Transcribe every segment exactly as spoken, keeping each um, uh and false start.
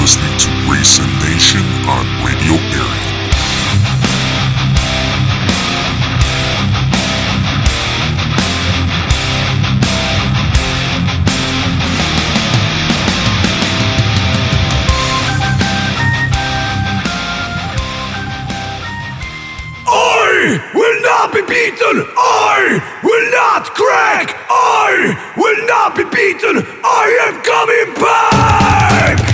listening to Racing Nation on Radio Area. I will not be beaten! I will not crack! I will not be beaten! I am coming back!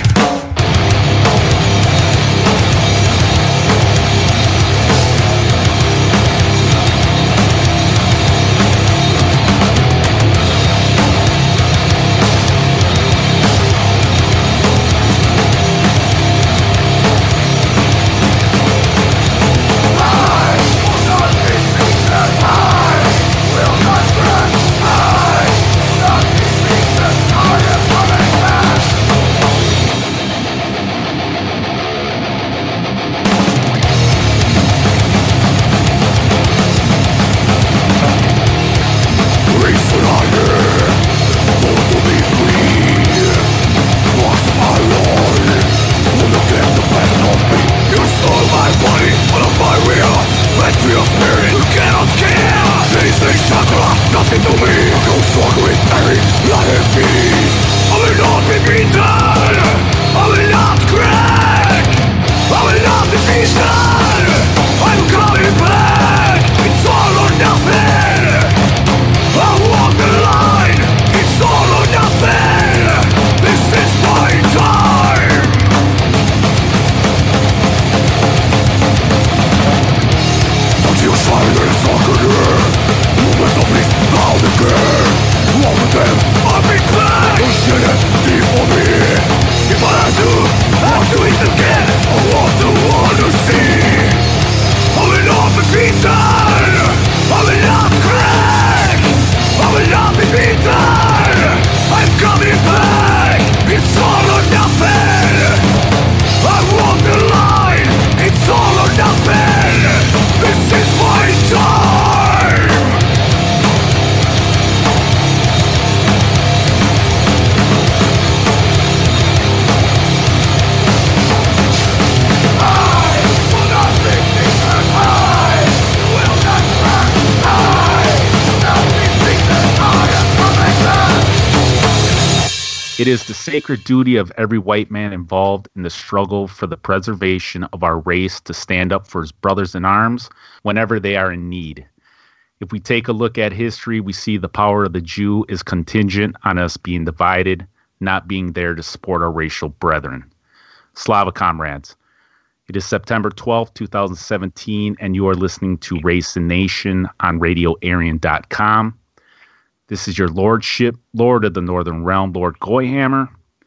It is the sacred duty of every white man involved in the struggle for the preservation of our race to stand up for his brothers in arms whenever they are in need. If we take a look at history, we see the power of the Jew is contingent on us being divided, not being there to support our racial brethren. Slava comrades, it is September twelfth, twenty seventeen, and you are listening to Race and Nation on radio arian dot com. This is your lordship, Lord of the Northern Realm, Lord Goyhammer.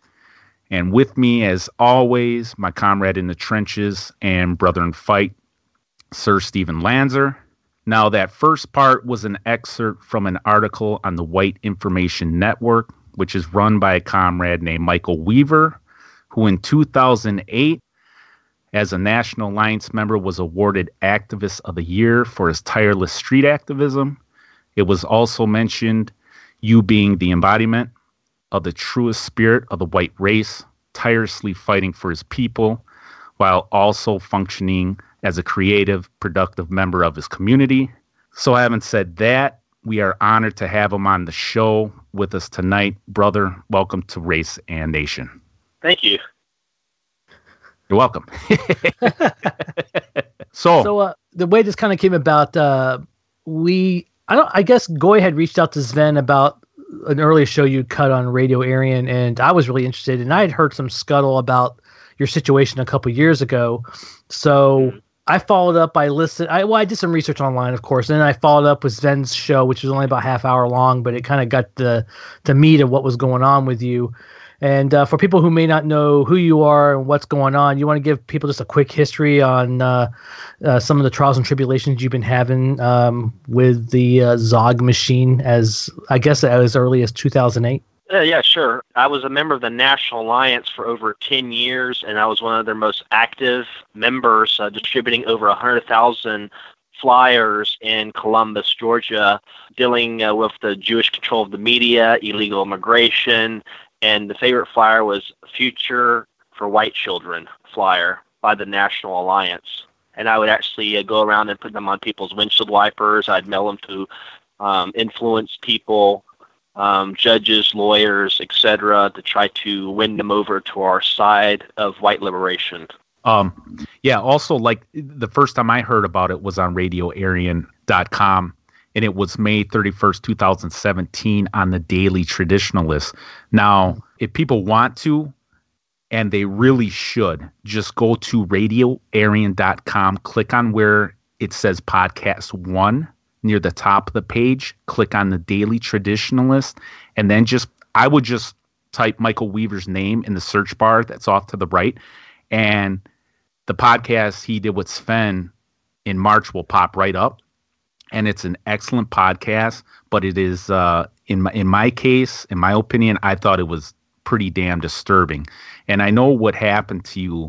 And with me, as always, my comrade in the trenches and brother in fight, Sir Stephen Lanzer. Now, that first part was an excerpt from an article on the White Information Network, which is run by a comrade named Michael Weaver, who in two thousand eight, as a National Alliance member, was awarded Activist of the Year for his tireless street activism. It was also mentioned you being the embodiment of the truest spirit of the white race, tirelessly fighting for his people, while also functioning as a creative, productive member of his community. So having said that, we are honored to have him on the show with us tonight. Brother, welcome to Race and Nation. Thank you. You're welcome. so so uh, the way this kind of came about, uh, we... I don't. I guess Goy had reached out to Sven about an earlier show you cut on Radio Arian, and I was really interested. And I had heard some scuttle about your situation a couple years ago, so I followed up. I listened. I well, I did some research online, of course, and then I followed up with Sven's show, which was only about half hour long, but it kind of got the the meat of what was going on with you. And uh, for people who may not know who you are and what's going on, you want to give people just a quick history on uh, uh, some of the trials and tribulations you've been having um, with the uh, Zog machine, as I guess as early as two thousand eight. Uh, yeah, sure. I was a member of the National Alliance for over ten years, and I was one of their most active members, uh, distributing over one hundred thousand flyers in Columbus, Georgia, dealing uh, with the Jewish control of the media, illegal immigration, and the favorite flyer was Future for White Children flyer by the National Alliance. And I would actually uh, go around and put them on people's windshield wipers. I'd mail them to um, influence people, um, judges, lawyers, et cetera, to try to win them over to our side of white liberation. Um, yeah, also, like, the first time I heard about it was on radio arian dot com, and it was May thirty-first, twenty seventeen on the Daily Traditionalist. Now, if people want to, and they really should, just go to radio arian dot com, click on where it says Podcast One near the top of the page, click on the Daily Traditionalist, and then just, I would just type Michael Weaver's name in the search bar that's off to the right, and the podcast he did with Sven in March will pop right up. And it's an excellent podcast, but it is, uh, in my, in my case, in my opinion, I thought it was pretty damn disturbing. And I know what happened to you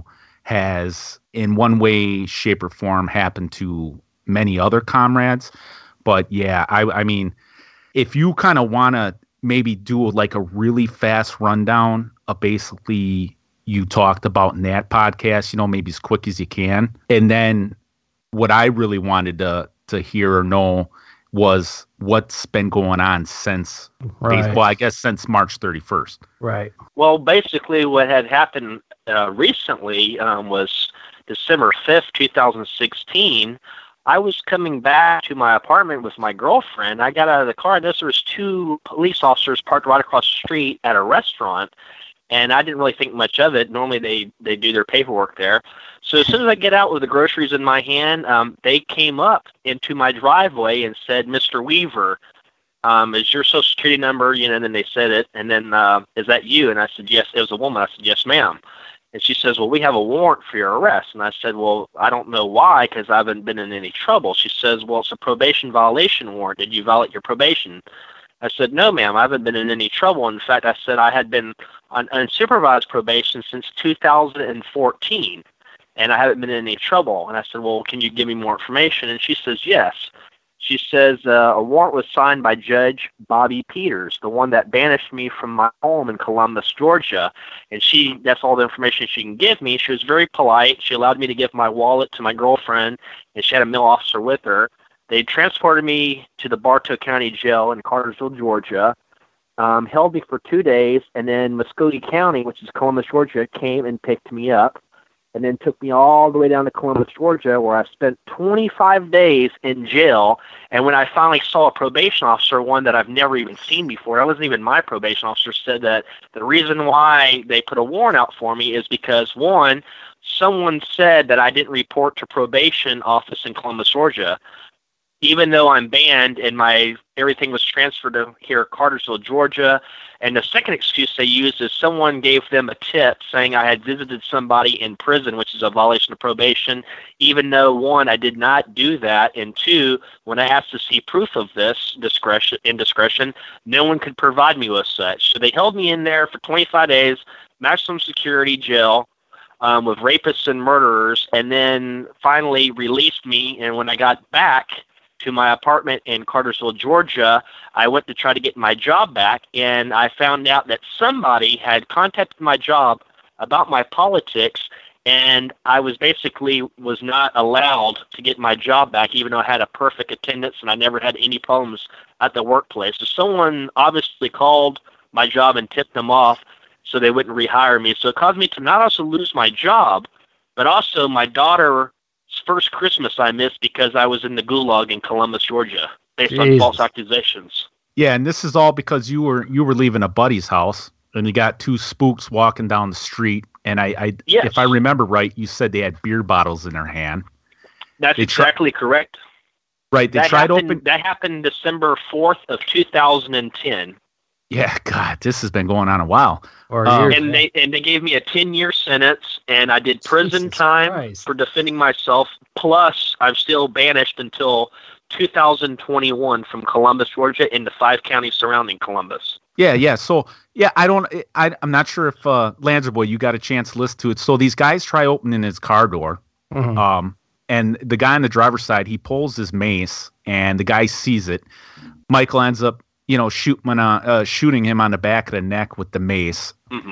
has, in one way, shape, or form, happened to many other comrades. But yeah, I, I mean, if you kind of want to maybe do like a really fast rundown of basically you talked about in that podcast, you know, maybe as quick as you can. And then what I really wanted to to hear or know was what's been going on since, Right. well, I guess since March thirty-first. Right. Well, basically what had happened uh, recently um, was December fifth, twenty sixteen. I was coming back to my apartment with my girlfriend. I got out of the car, and there was two police officers parked right across the street at a restaurant. And I didn't really think much of it. Normally they, they do their paperwork there. So as soon as I get out with the groceries in my hand, um, they came up into my driveway and said, "Mister Weaver, um, is your social security number?" You know, and then they said it. And then, uh, "Is that you?" And I said, "Yes." It was a woman. I said, "Yes, ma'am." And she says, "Well, we have a warrant for your arrest." And I said, "Well, I don't know why, because I haven't been in any trouble." She says, "Well, it's a probation violation warrant. Did you violate your probation?" I said, "No, ma'am, I haven't been in any trouble. In fact," I said, "I had been on unsupervised probation since two thousand fourteen, and I haven't been in any trouble." And I said, "Well, can you give me more information?" And she says, "Yes." She says, uh, "A warrant was signed by Judge Bobby Peters, the one that banished me from my home in Columbus, Georgia." And she, that's all the information she can give me. She was very polite. She allowed me to give my wallet to my girlfriend, and she had a mail officer with her. They transported me to the Bartow County Jail in Cartersville, Georgia, um, held me for two days, and then Muskogee County, which is Columbus, Georgia, came and picked me up, and then took me all the way down to Columbus, Georgia, where I spent twenty-five days in jail. And when I finally saw a probation officer, one that I've never even seen before, that wasn't even my probation officer, said that the reason why they put a warrant out for me is because, one, someone said that I didn't report to probation office in Columbus, Georgia, even though I'm banned and my everything was transferred to here, Cartersville, Georgia. And the second excuse they used is someone gave them a tip saying I had visited somebody in prison, which is a violation of probation, even though, one, I did not do that, and two, when I asked to see proof of this discretion, indiscretion, no one could provide me with such. So they held me in there for twenty-five days, maximum security jail, um, with rapists and murderers, and then finally released me. And when I got back to my apartment in Cartersville, Georgia, I went to try to get my job back, and I found out that somebody had contacted my job about my politics, and I was basically was not allowed to get my job back, even though I had a perfect attendance and I never had any problems at the workplace. So someone obviously called my job and tipped them off so they wouldn't rehire me. So it caused me to not also lose my job, but also my daughter first Christmas I missed because I was in the gulag in Columbus, Georgia, based Jesus. on false accusations. Yeah, and this is all because you were you were leaving a buddy's house, and you got two spooks walking down the street. And I, I Yes. if I remember right, you said they had beer bottles in their hand. That's They try- exactly correct. Right? They That tried to happened, open. that happened December fourth of two thousand ten. Yeah, God, this has been going on a while. Or Um, years, And yeah. they and they gave me a ten-year sentence, and I did prison Jesus time Christ. for defending myself. Plus, I'm still banished until two thousand twenty-one from Columbus, Georgia, into five counties surrounding Columbus. Yeah, yeah. So, yeah, I don't, I, I'm not sure if uh, Lanzerboy, you got a chance to listen to it. So these guys try opening his car door, Mhm. um, and the guy on the driver's side, he pulls his mace, and the guy sees it. Michael ends up, you know, shoot, uh, shooting him on the back of the neck with the mace. Mm-hmm.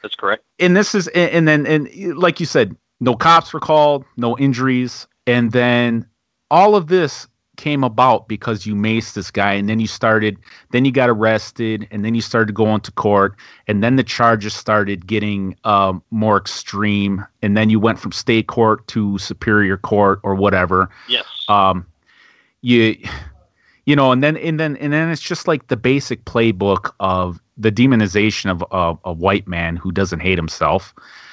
That's correct. And this is, and, and then, and like you said, no cops were called, no injuries. And then all of this came about because you maced this guy, and then you started, then you got arrested, and then you started going to court, and then the charges started getting um, more extreme, and then you went from state court to superior court or whatever. Yes. Um, you, you know, and then and then and then it's just like the basic playbook of the demonization of uh, a white man who doesn't hate himself.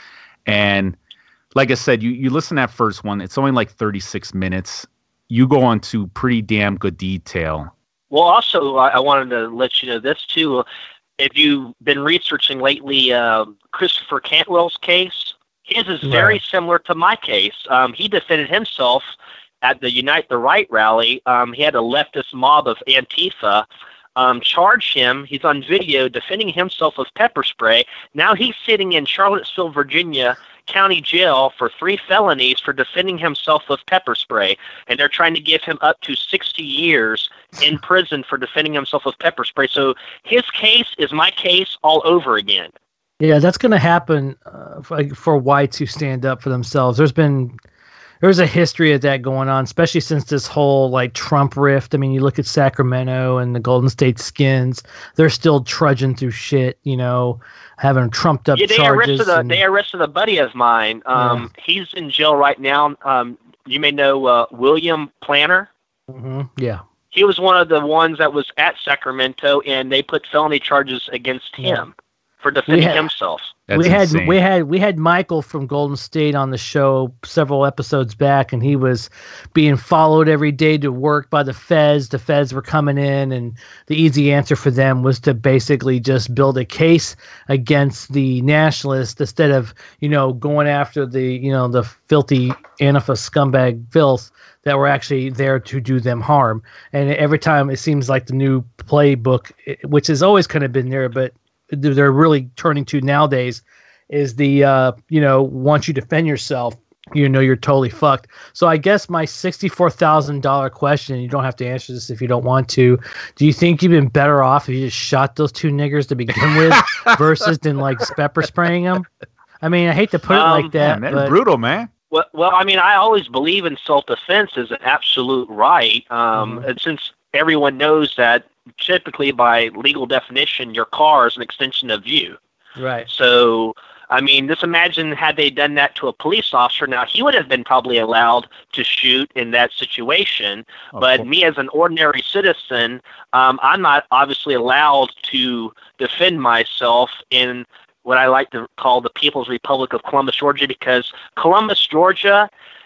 And like I said, you you listen to that first one, it's only like thirty-six minutes. You go into pretty damn good detail. Well, also, I, I wanted to let you know this, too. If you've been researching lately, uh, Christopher Cantwell's case, his is very right. similar to my case. Um, he defended himself at the Unite the Right rally. Um, he had a leftist mob of Antifa um, charge him. He's on video defending himself with pepper spray. Now he's sitting in Charlottesville, Virginia, county jail for three felonies for defending himself with pepper spray, and they're trying to give him up to sixty years in prison for defending himself with pepper spray. So his case is my case all over again. Yeah, that's going to happen uh, for, for whites who stand up for themselves. There's been there's a history of that going on, especially since this whole like Trump rift. I mean, you look at Sacramento and the Golden State Skins; they're still trudging through shit, you know, having trumped up yeah, they charges. Arrested a, and, they arrested a buddy of mine. Um, yeah. He's in jail right now. Um, you may know uh, William Planner. Mm-hmm. Yeah. He was one of the ones that was at Sacramento, and they put felony charges against him yeah. for defending had, himself. That's we had insane. we had we had Michael from Golden State on the show several episodes back, and he was being followed every day to work by the feds. The feds were coming in, and the easy answer for them was to basically just build a case against the nationalists instead of, you know, going after the, you know, the filthy Antifa scumbag filth that were actually there to do them harm. And every time it seems like the new playbook, which has always kind of been there, but they're really turning to nowadays, is the, uh, you know, once you defend yourself, you know, you're totally fucked. So I guess my sixty-four thousand dollars question, you don't have to answer this if you don't want to. Do you think you've been better off if you just shot those two niggers to begin with versus than like pepper spraying them? I mean, I hate to put it um, like that. Man, but, that's brutal, man. Well, well, I mean, I always believe in self-defense as an absolute right. Um, Mm-hmm. and since everyone knows that typically by legal definition, your car is an extension of you. Right. So, I mean, just imagine had they done that to a police officer. Now, he would have been probably allowed to shoot in that situation. Of but course. me as an ordinary citizen, um, I'm not obviously allowed to defend myself in what I like to call the People's Republic of Columbus, Georgia, because Columbus, Georgia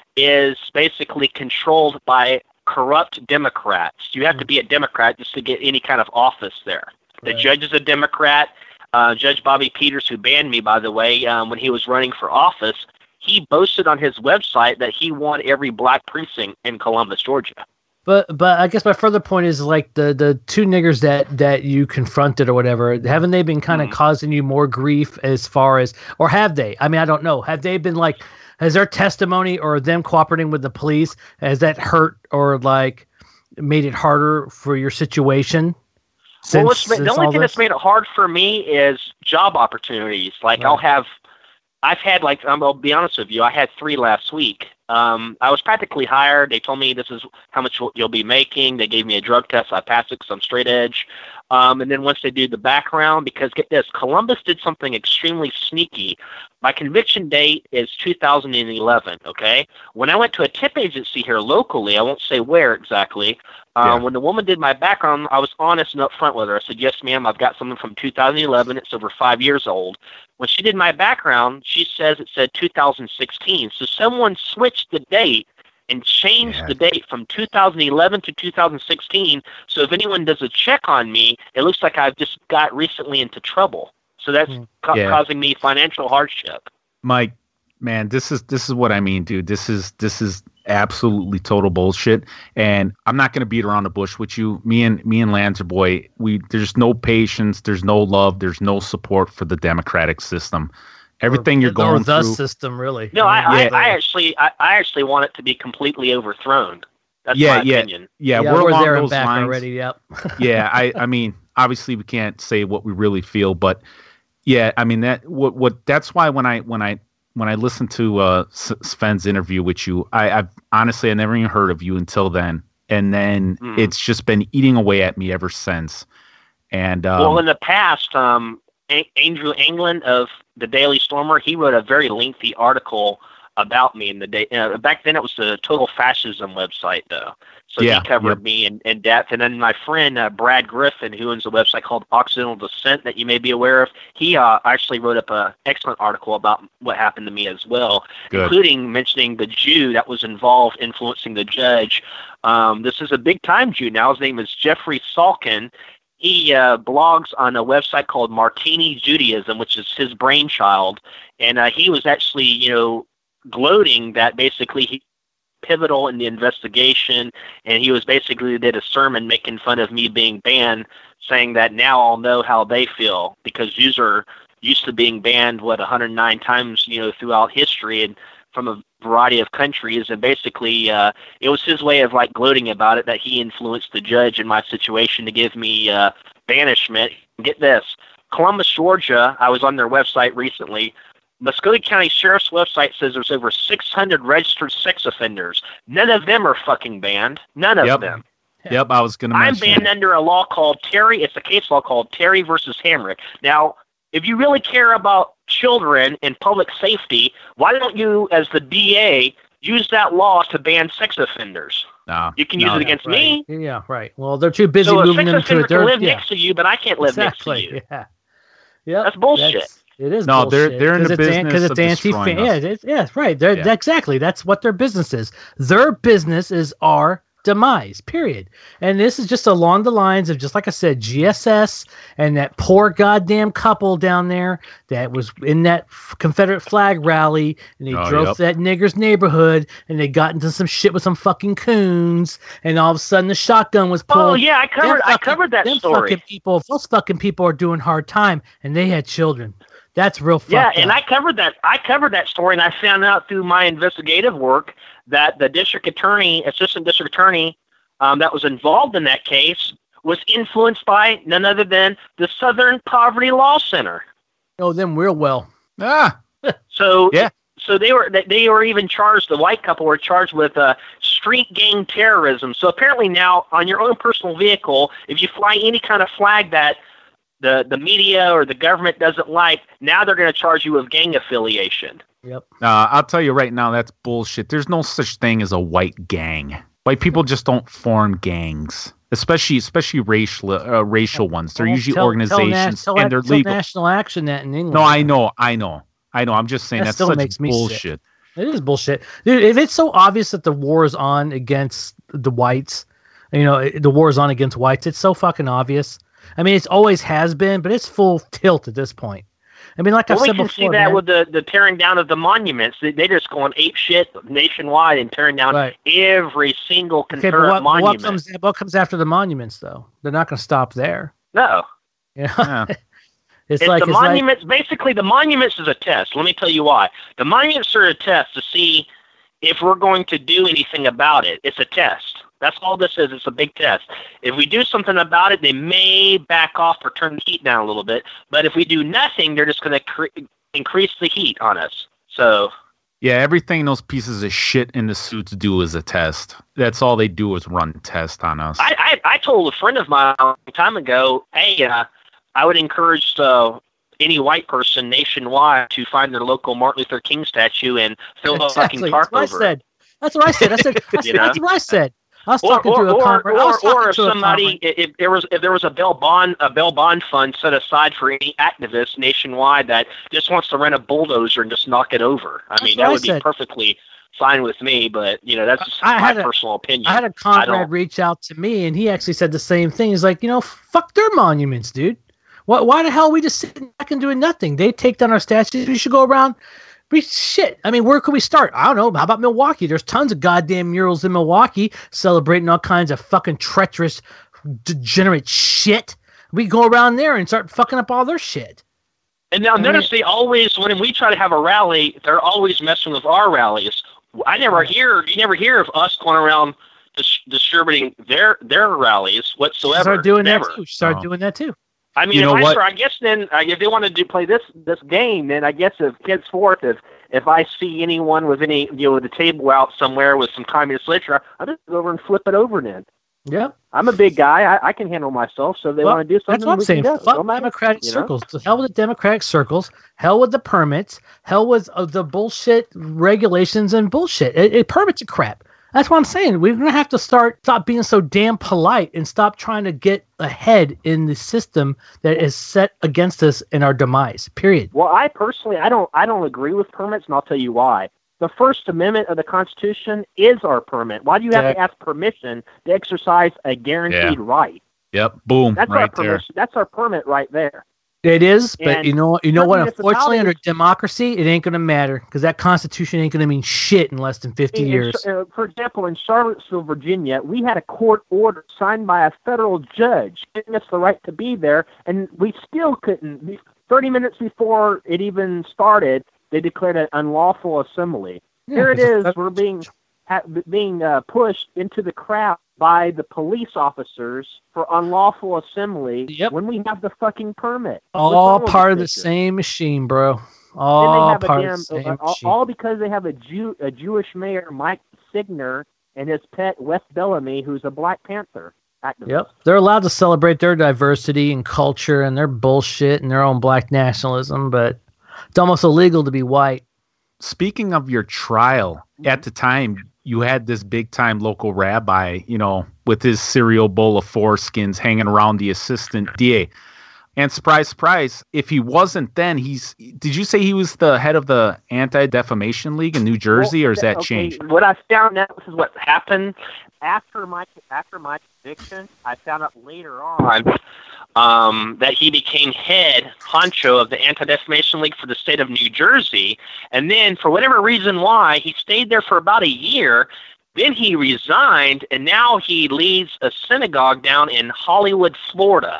is basically controlled by corrupt Democrats. You have to be a Democrat just to get any kind of office there. The Right. judge is a Democrat. Uh, Judge Bobby Peters, who banned me, by the way, um, when he was running for office, he boasted on his website that he won every black precinct in Columbus, Georgia. But but I guess my further point is like the, the two niggers that, that you confronted or whatever, haven't they been kind of Mm-hmm. causing you more grief as far as, or have they? I mean, I don't know. Have they been like, has their testimony or them cooperating with the police, has that hurt or like made it harder for your situation? Well, what's, Since, the since only all thing this? that's made it hard for me is job opportunities. Like Right. I'll have, I've had like, um, I'll be honest with you, I had three last week. Um, I was practically hired. They told me this is how much you'll be making. They gave me a drug test. I passed it because I'm straight edge. Um, and then once they do the background, because get this, Columbus did something extremely sneaky. My conviction date is two thousand eleven, okay? When I went to a tip agency here locally, I won't say where exactly, um, Yeah. when the woman did my background, I was honest and upfront with her. I said, yes, ma'am, I've got something from two thousand eleven. It's over five years old. When she did my background, she says it said two thousand sixteen. So someone switched the date and changed Yeah. the date from two thousand eleven to two thousand sixteen. So if anyone does a check on me, it looks like I've just got recently into trouble. So that's Mm. ca- Yeah. causing me financial hardship. Mike, man, this is this is what I mean, dude. This is this is absolutely total bullshit. And I'm not gonna beat around the bush with you. Me and me and Lancer Boy, we there's no patience, there's no love, there's no support for the democratic system. Everything Or- you're or going the through. system, really. No, I, Yeah. I, I actually I, I actually want it to be completely overthrown. That's Yeah, my yeah. opinion. Yeah, Yeah, we're, we're along there and those back lines. already. Yep. yeah, I, I mean, obviously we can't say what we really feel, but Yeah, I mean that. What? What? That's why when I when I when I listened to uh, Sven's interview with you, I I've, honestly I never even heard of you until then, and then mm. it's just been eating away at me ever since. And um, well, in the past, um, a- Andrew England of the Daily Stormer, he wrote a very lengthy article about me in the day. Uh, back then, it was the Total Fascism website, though. So yeah, he covered yep. me in, in depth. And then my friend uh, Brad Griffin, who owns a website called Occidental Descent that you may be aware of, he uh, actually wrote up an excellent article about what happened to me as well, Good. including mentioning the Jew that was involved influencing the judge. Um, this is a big-time Jew now. His name is Jeffrey Salkin. He uh, blogs on a website called Martini Judaism, which is his brainchild. And uh, he was actually, you know, gloating that basically he pivotal in the investigation, and he was basically did a sermon making fun of me being banned, saying that now I'll know how they feel, because Jews are used to being banned what one hundred nine times, you know, throughout history and from a variety of countries. And basically uh it was his way of like gloating about it, that he influenced the judge in my situation to give me uh banishment. Get this, Columbus, Georgia, I was on their website recently. Muscogee County Sheriff's website says there's over six hundred registered sex offenders. None of them are fucking banned. None of yep. them. Yep, I was going to mention I'm banned that. under a law called Terry. It's a case law called Terry versus Hamrick. Now, if you really care about children and public safety, why don't you, as the D A, use that law to ban sex offenders? No, you can no, use it against right. me. Yeah, right. Well, they're too busy so moving them a sex offender to can their live yeah. next to you, but I can't live exactly. next to you. Yeah, yeah, that's bullshit. That's, It is no, bullshit. they're they're in the it's business because of it's anti. destroying Yeah, us. it's, yeah, right. They're, Yeah. Exactly. That's what their business is. Their business is our demise. Period. And this is just along the lines of, just like I said, G S S and that poor goddamn couple down there that was in that Confederate flag rally, and they Oh, drove yep. to that nigger's neighborhood, and they got into some shit with some fucking coons, and all of a sudden the shotgun was pulled. Oh yeah, I covered. Them I fucking- covered that them story. Fucking people, those fucking people are doing hard time, and they had children. That's real fucked Yeah, up. and I covered that. I covered that story, and I found out through my investigative work that the district attorney, assistant district attorney, um, that was involved in that case was influenced by none other than the Southern Poverty Law Center. know them real well. Ah, So Yeah. So they were they were even charged. The white couple were charged with uh, street gang terrorism. So apparently now, on your own personal vehicle, if you fly any kind of flag that the the media or the government doesn't like, now they're going to charge you with gang affiliation. Yep. uh, I'll tell you right now, that's bullshit. There's no such thing as a white gang. White people just don't form gangs, especially especially racial uh, racial ones. They're Well, usually tell- organizations, tell, Nas- and they're tell, legal. Tell National Action that in England. No, I know, I know, I know. I'm just saying That that's still such makes me sick. bullshit. It is bullshit, dude. If it's so obvious that the war is on against the whites, you know, the war is on against whites, it's so fucking obvious. I mean, it's always has been, but it's full tilt at this point. I mean, like Well, I've we said can before, see that man. with the, the tearing down of the monuments. They, they just going ape shit nationwide and tearing down Right. every single Okay, Confederate but what, what monument. comes what comes after the monuments, though? They're not going to stop there. no. You know? Yeah. it's, It's like the it's like, monuments. Basically, the monuments is a test. Let me tell you why. The monuments are a test to see if we're going to do anything about it. It's a test. That's all this is. It's a big test. If we do something about it, they may back off or turn the heat down a little bit. But if we do nothing, they're just going to cre- increase the heat on us. So, Yeah, everything those pieces of shit in the suits do is a test. That's all they do is run tests on us. I, I, I told a friend of mine a long time ago, hey, uh, I would encourage uh, any white person nationwide to find their local Martin Luther King statue and fill a fucking exactly. tarp That's what over I it. said. That's what I said. I said. I said You know? That's what I said. I was Or, talking or, to a or, conference. I was or, or talking if to a somebody, conference. if there was, if there was a bail bond, a bail bond fund set aside for any activist nationwide that just wants to rent a bulldozer and just knock it over. I That's mean, what that I would be said. perfectly fine with me. But you know, that's just I my had a- personal opinion. I had a don't- comrade reach out to me, and he actually said the same thing. He's like, you know, fuck their monuments, dude. Why, why the hell are we just sitting back and doing nothing? They take down our statues. We should go around. We shit. I mean, where could we start? I don't know. How about Milwaukee? There's tons of goddamn murals in Milwaukee celebrating all kinds of fucking treacherous, degenerate shit. We go around there and start fucking up all their shit. And now I notice mean- they always, when we try to have a rally, they're always messing with our rallies. I never hear, you never hear of us going around dis- distributing their their rallies whatsoever. Start doing never. that too. Start Oh. doing that too. I mean, You if know I, what? I guess then uh, if they want to do play this this game, then I guess if henceforth, if if I see anyone with any you know with a table out somewhere with some communist literature, I'll just go over and flip it over. Then Yeah. I'm a big guy. I, I can handle myself. So if they Well, want to do something, that's what I'm we saying. can do it. Fuck Don't matter, democratic you know? circles. To hell with the democratic circles. Hell with the permits. Hell with uh, the bullshit regulations and bullshit. It, it permits are crap. That's what I'm saying. We're gonna have to start stop being so damn polite and stop trying to get ahead in the system that is set against us in our demise. Period. Well, I personally, I don't, I don't agree with permits, and I'll tell you why. The First Amendment of the Constitution is our permit. Why do you have Okay. to ask permission to exercise a guaranteed right? Yep. Boom. That's right our there. permission. That's our permit right there. It is, but And you know, you know what? certain Unfortunately, under municipalities- democracy, it ain't gonna matter because that Constitution ain't gonna mean shit in less than fifty In- in- years. uh, for example, in Charlottesville, Virginia, we had a court order signed by a federal judge giving us the right to be there, and we still couldn't. thirty minutes before it even started, they declared an unlawful assembly. Yeah, Here it 'cause is. that- We're being ha- being uh, pushed into the crowd by the police officers for unlawful assembly Yep. when we have the fucking permit. What's all wrong with part of this the picture? same machine, bro. Then they All have a part damn, of the same uh, all, machine. all because they have a Jew, a Jewish mayor, Mike Signer, and his pet Wes Bellamy, who's a Black Panther activist. Yep, they're allowed to celebrate their diversity and culture and their bullshit and their own black nationalism, but it's almost illegal to be white. Speaking of your trial, at the time you had this big time local rabbi, you know, with his cereal bowl of foreskins hanging around the assistant D A. And surprise, surprise, if he wasn't then, he's did you say he was the head of the Anti-Defamation League in New Jersey, Well, or is that okay, changed? What I found out, this is what happened after my after my conviction. I found out later on um, that he became head honcho of the Anti-Defamation League for the state of New Jersey, and then for whatever reason why, he stayed there for about a year. Then he resigned, and now he leads a synagogue down in Hollywood, Florida.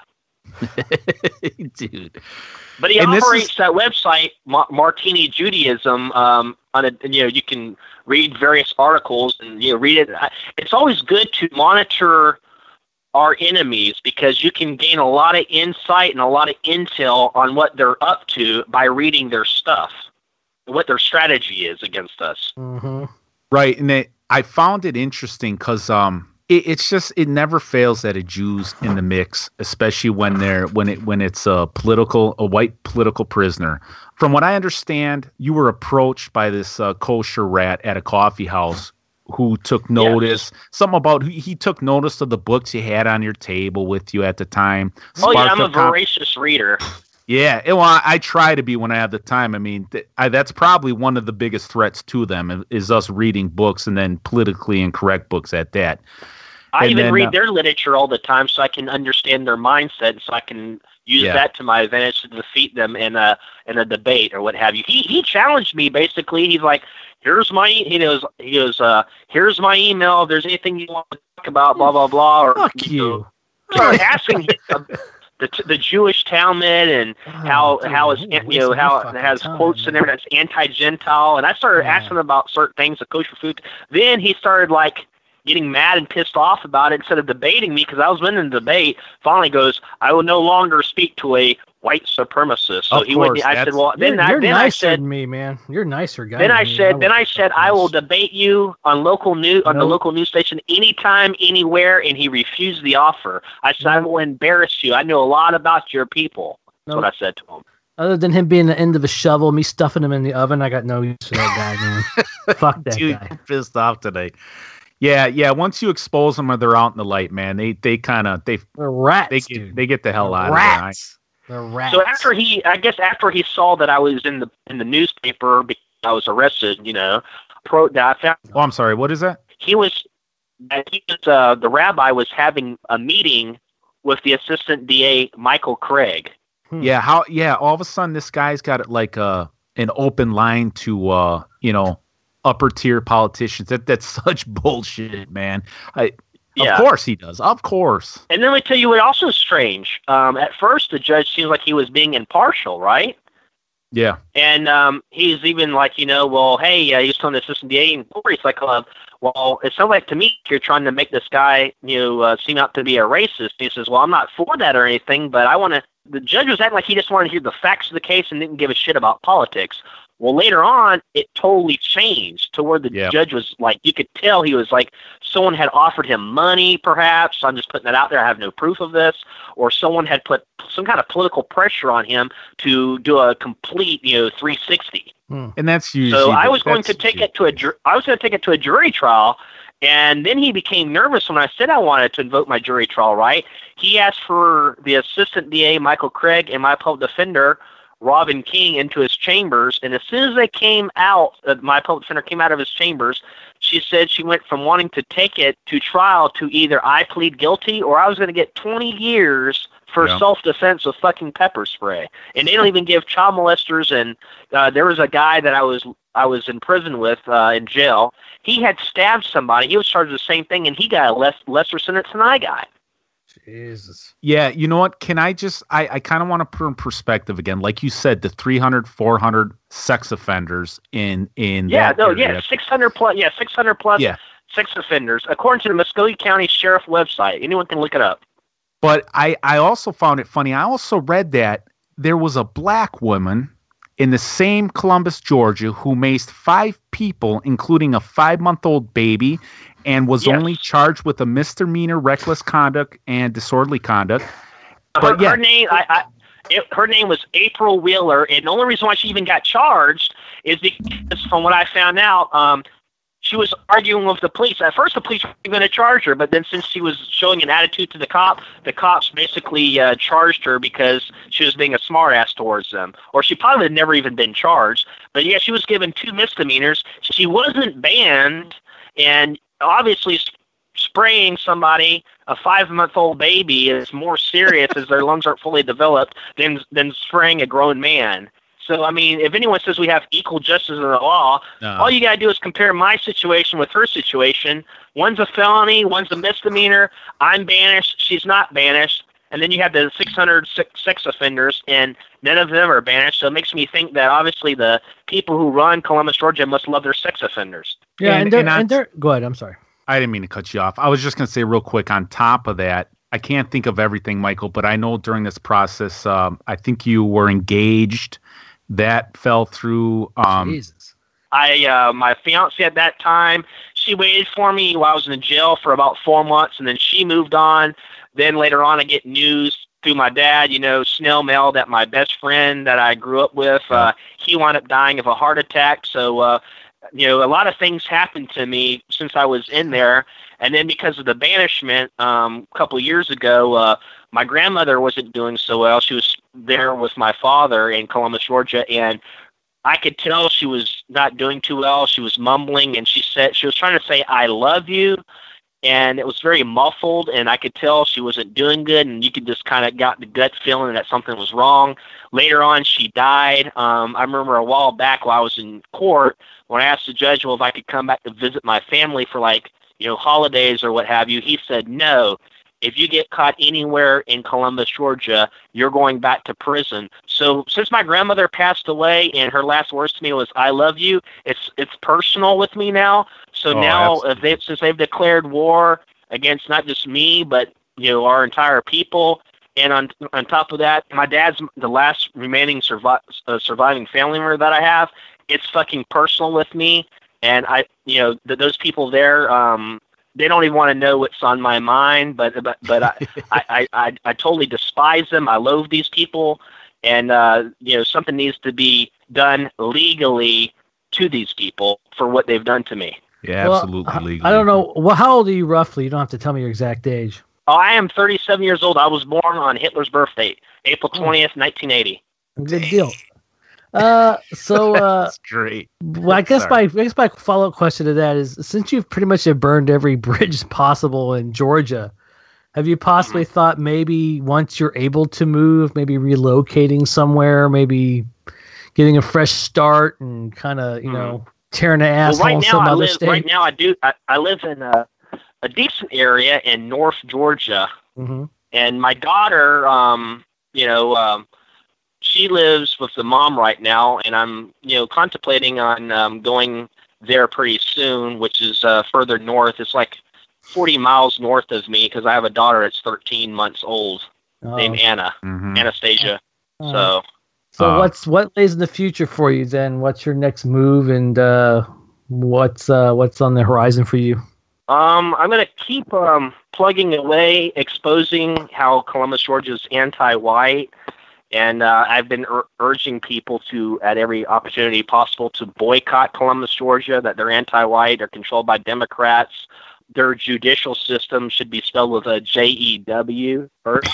Dude. But he And this operates is- that website, Ma- Martini Judaism. Um, on a, and, you know, you can read various articles and you know read it. I- It's always good to monitor our enemies because you can gain a lot of insight and a lot of intel on what they're up to by reading their stuff, what their strategy is against us. Mm-hmm. Right, and it, I found it interesting because um, it, it's just it never fails that a Jew's in the mix, especially when they're when it when it's a political a white political prisoner. From what I understand, you were approached by this uh, kosher rat at a coffee house who took notice. Something about he, he took notice of the books you had on your table with you at the time. Oh yeah, Sparked I'm a con- voracious reader. Yeah, it- well, I, I try to be when I have the time. I mean, th- I, that's probably one of the biggest threats to them is us reading books and then politically incorrect books at that. I And even then, read uh, their literature all the time so I can understand their mindset, so I can use Yeah. that to my advantage to defeat them in a in a debate or what have you. He he challenged me basically. He's like, "Here's my," he goes, he goes, uh, "Here's my email. If there's anything you want to talk about, blah blah blah." Or Fuck you know, you. started asking him uh, the the Jewish Talmud and how dude, how is you're you know wasting how your it fucking has time, quotes in man. there that's anti-Gentile, and I started Yeah. asking about certain things, the kosher food. Then he started like getting mad and pissed off about it instead of debating me because I was winning the debate. Finally, goes, "I will no longer speak to a white supremacist." So Of he course, wouldn't. I said, that's- "Well, then You're, I you're then I nicer said." than me, man. You're a nicer guy. Then than I me. said, then I would- said, I will debate you on local news on the Nope. local news station anytime, anywhere, and he refused the offer. I said, I will embarrass you. I know a lot about your people. That's Nope. what I said to him. Other than him being the end of a shovel, me stuffing him in the oven, I got no use for that guy, man. Fuck that Dude, guy. I'm pissed off today. Yeah, yeah. Once you expose them or they're out in the light, man, they they kind of they They're rats, they dude. get they get the hell They're out of there. I- rats. They're rats. So after he, I guess after he saw that I was in the in the newspaper because I was arrested, you know, pro that I found Oh, I'm sorry. What is that? he was that he was uh, the rabbi was having a meeting with the assistant D A Michael Craig. Hmm. Yeah, how? Yeah, all of a sudden this guy's got like uh an open line to uh you know upper tier politicians. That that's such bullshit, man. I, Yeah. Of course he does. Of course. And then let me tell you what also is strange. Um, at first, the judge seems like he was being impartial, right? Yeah. And um, he's even like, you know, well, hey, uh, he was telling the assistant D A in court, he's like, uh, well, it sounds like to me you're trying to make this guy, you know, uh, seem out to be a racist. He says, well, I'm not for that or anything, but I want to the judge was acting like he just wanted to hear the facts of the case and didn't give a shit about politics. Well, later on, it totally changed to where the Yep. judge was like, you could tell he was like, someone had offered him money, perhaps. I'm just putting that out there. I have no proof of this. Or someone had put some kind of political pressure on him to do a complete, you know, three sixty. And that's usually. So I was the- going to that's take usually- it to a ju- I was going to take it to a jury trial, and then he became nervous when I said I wanted to invoke my jury trial right. He asked for the assistant D A Michael Craig and my public defender Robin King into his chambers, and as soon as they came out, uh, my public defender came out of his chambers, she said she went from wanting to take it to trial to either I plead guilty or I was going to get twenty years for Yeah. self-defense with fucking pepper spray. And they don't even give child molesters. And uh, there was a guy that I was I was in prison with uh, in jail. He had stabbed somebody. He was charged with the same thing, and he got a less lesser sentence than I got. Jesus. Yeah, you know what? Can I just, I, I kind of want to put in perspective again. Like you said, the three hundred, four hundred sex offenders in, in Yeah, that no, area. yeah, six hundred plus, yeah, six hundred plus Yeah. sex offenders, according to the Muskogee County Sheriff website. Anyone can look it up. But I, I also found it funny. I also read that there was a black woman in the same Columbus, Georgia, who maced five people, including a five-month-old baby, and was Yes. only charged with a misdemeanor reckless conduct and disorderly conduct. Her, But yeah, her name, I, I, it, her name was April Wheeler, and the only reason why she even got charged is because, from what I found out, um, she was arguing with the police. At first, the police were going to charge her, but then since she was showing an attitude to the cop, the cops basically uh, charged her because she was being a smartass towards them. Or she probably had never even been charged. But yeah, she was given two misdemeanors. She wasn't banned, and obviously sp- spraying somebody, a five-month-old baby, is more serious as their lungs aren't fully developed than than spraying a grown man. So, I mean, if anyone says we have equal justice in the law, No. all you got to do is compare my situation with her situation. One's a felony, one's a misdemeanor. I'm banished, she's not banished. And then you have the six hundred sex sex offenders, and none of them are banished. So it makes me think that obviously the people who run Columbus, Georgia must love their sex offenders. Yeah, And- and, they're, and and, on- they're, go ahead. I'm sorry. I didn't mean to cut you off. I was just going to say real quick on top of that, I can't think of everything, Michael, but I know during this process, um, I think you were engaged. That fell through. Um, Jesus. I, uh, my fiance at that time, she waited for me while I was in jail for about four months, and then she moved on. Then later on, I get news through my dad, you know, snail mail, that my best friend that I grew up with, uh, he wound up dying of a heart attack. So, uh, you know, a lot of things happened to me since I was in there. And then because of the banishment, um, a couple of years ago, uh, my grandmother wasn't doing so well. She was there with my father in Columbus, Georgia, and I could tell she was not doing too well. She was mumbling, and she said she was trying to say, "I love you," and it was very muffled, and I could tell she wasn't doing good, and you could just kind of got the gut feeling that something was wrong. Later on, she died. Um, I remember a while back while I was in court, when I asked the judge, well, if I could come back to visit my family for, like, you know, holidays or what have you, he said, no. If you get caught anywhere in Columbus, Georgia, you're going back to prison. So since my grandmother passed away and her last words to me was, I love you, it's it's personal with me now. So Oh, now, absolutely. if they, since they've declared war against not just me, but, you know, our entire people, and on on top of that, my dad's the last remaining survi- uh, surviving family member that I have, it's fucking personal with me. And I, you know, th- those people there, um, they don't even want to know what's on my mind, but but but I, I, I, I, I totally despise them. I loathe these people, and uh, you know, something needs to be done legally to these people for what they've done to me. yeah, Well, absolutely I- legally. I don't know. Well, how old are you roughly? You don't have to tell me your exact age. Oh, I am thirty-seven years old. I was born on Hitler's birthday, April twentieth, nineteen eighty. Good deal. Uh, so uh, That's great. well, I guess Sorry. my I guess my follow up question to that is, since you've pretty much have burned every bridge possible in Georgia, have you possibly Mm-hmm. thought maybe once you're able to move, maybe relocating somewhere, maybe getting a fresh start and kind of you know tearing an Well, asshole right in now some I other live. state? Right now I do. I, I live in a, a decent area in North Georgia, hmm and my daughter, um, you know, um, she lives with the mom right now, and I'm, you know, contemplating on um, going there pretty soon, which is uh, further north. It's like forty miles north of me because I have a daughter that's thirteen months old. Oh. named Anna, Mhm. Anastasia. Oh. So So Uh, what's what lays in the future for you then? What's your next move, and uh, what's uh, what's on the horizon for you? um, I'm going to keep um, plugging away, exposing how Columbus, Georgia is anti-white. And uh, I've been ur- urging people to, at every opportunity possible, to boycott Columbus, Georgia, that they're anti-white, they're controlled by Democrats. Their judicial system should be spelled with a J E W first.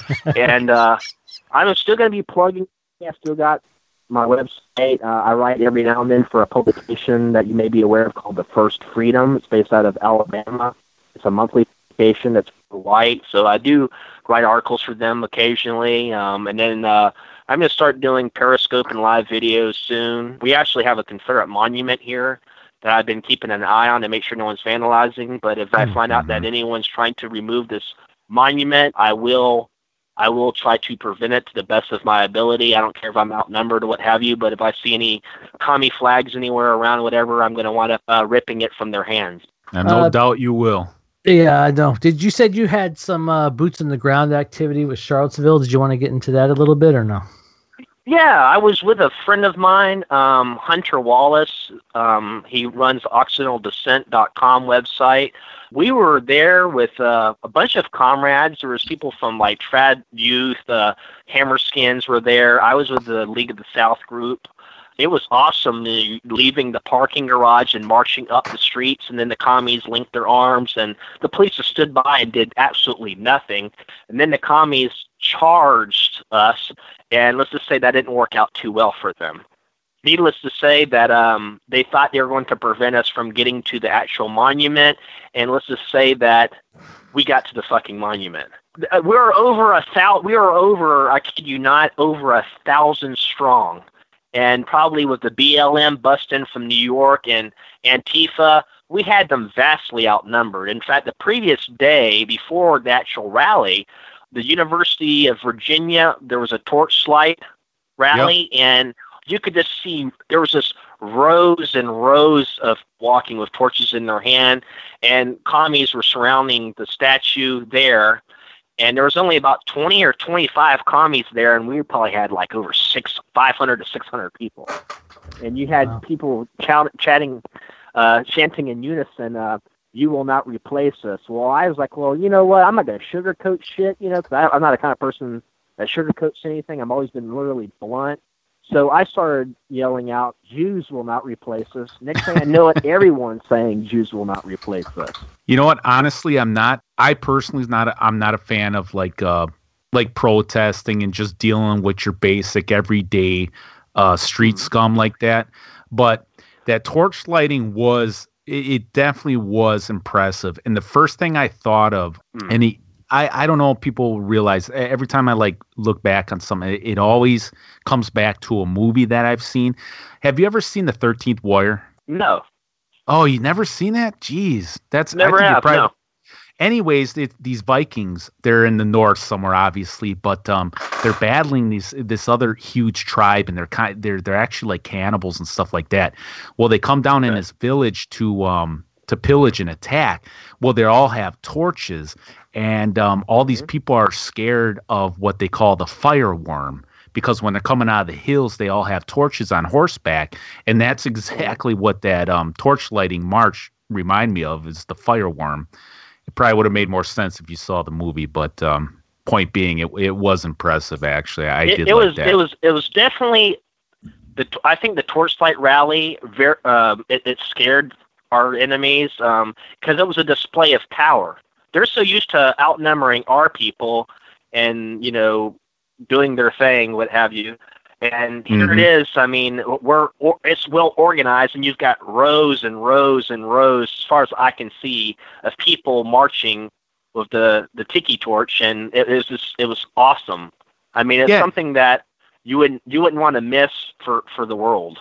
And uh, I'm still going to be plugging. I've still got my website. Uh, I write every now and then for a publication that you may be aware of called The First Freedom. It's based out of Alabama. It's a monthly publication that's white. So I do write articles for them occasionally. Um, and then uh, I'm going to start doing Periscope and live videos soon. We actually have a Confederate monument here that I've been keeping an eye on to make sure no one's vandalizing. But if I find out that anyone's trying to remove this monument, I will I will try to prevent it to the best of my ability. I don't care if I'm outnumbered or what have you, but if I see any commie flags anywhere around, whatever, I'm going to wind up uh, ripping it from their hands. and no Uh, doubt you will. Yeah, I know. Did you said you had some uh, boots on the ground activity with Charlottesville? Did you want to get into that a little bit or no? Yeah, I was with a friend of mine, um, Hunter Wallace. Um, he runs occidental descent dot com website. We were there with uh, a bunch of comrades. There was people from like Trad Youth, uh, Hammerskins were there. I was with the League of the South group. It was awesome uh, leaving the parking garage and marching up the streets, and then the commies linked their arms, and the police just stood by and did absolutely nothing. And then the commies charged us, and let's just say that didn't work out too well for them. Needless to say that um, they thought they were going to prevent us from getting to the actual monument, and let's just say that we got to the fucking monument. Uh, We were over a thousand. We were over. I kid you not, over a thousand strong, and probably with the B L M busting from New York and Antifa, we had them vastly outnumbered. In fact, the previous day before the actual rally, the University of Virginia, there was a torchlight rally, yep. and you could just see there was just rows and rows of walking with torches in their hand, and commies were surrounding the statue there. And there was only about twenty or twenty-five commies there, and we probably had like over six, five hundred to six hundred people. And you had wow. people ch- chatting, uh, chanting in unison, uh, "You will not replace us." Well, I was like, well, you know what? I'm not going to sugarcoat shit, you know, because I'm not the kind of person that sugarcoats anything. I've always been literally blunt. So I started yelling out, "Jews will not replace us." Next thing I know it, everyone's saying Jews will not replace us. You know what? Honestly, I'm not. I personally is not. A, I'm not a fan of like uh like protesting and just dealing with your basic everyday uh street mm-hmm. scum like that. But that torch lighting was it, it definitely was impressive. And the first thing I thought of, mm. and he. I, I don't know if people realize every time I like look back on something, it, it always comes back to a movie that I've seen. Have you ever seen The thirteenth Warrior? No. Oh, you never seen that? Jeez. That's never I think have, probably, no. Anyways, it, these Vikings, they're in the north somewhere, obviously, but um, they're battling these this other huge tribe, and they're kind they're they're actually like cannibals and stuff like that. Well, they come down okay. in this village to um to pillage and attack. Well, they all have torches. And um, all these people are scared of what they call the fireworm, because when they're coming out of the hills, they all have torches on horseback. And that's exactly what that um, torch lighting march remind me of, is the fireworm. It probably would have made more sense if you saw the movie, but um, point being, it it was impressive, actually. I it, did it like was, that. It was, it was definitely, the. I think the torchlight rally, very, uh, it, it scared our enemies because um, it was a display of power. They're so used to outnumbering our people and, you know, doing their thing, what have you. And here mm-hmm. it is. I mean, we're or, it's well organized, and you've got rows and rows and rows, as far as I can see, of people marching with the, the tiki torch, and it, it was just, it was awesome. I mean, it's yeah. something that you wouldn't you wouldn't want to miss for, for the world.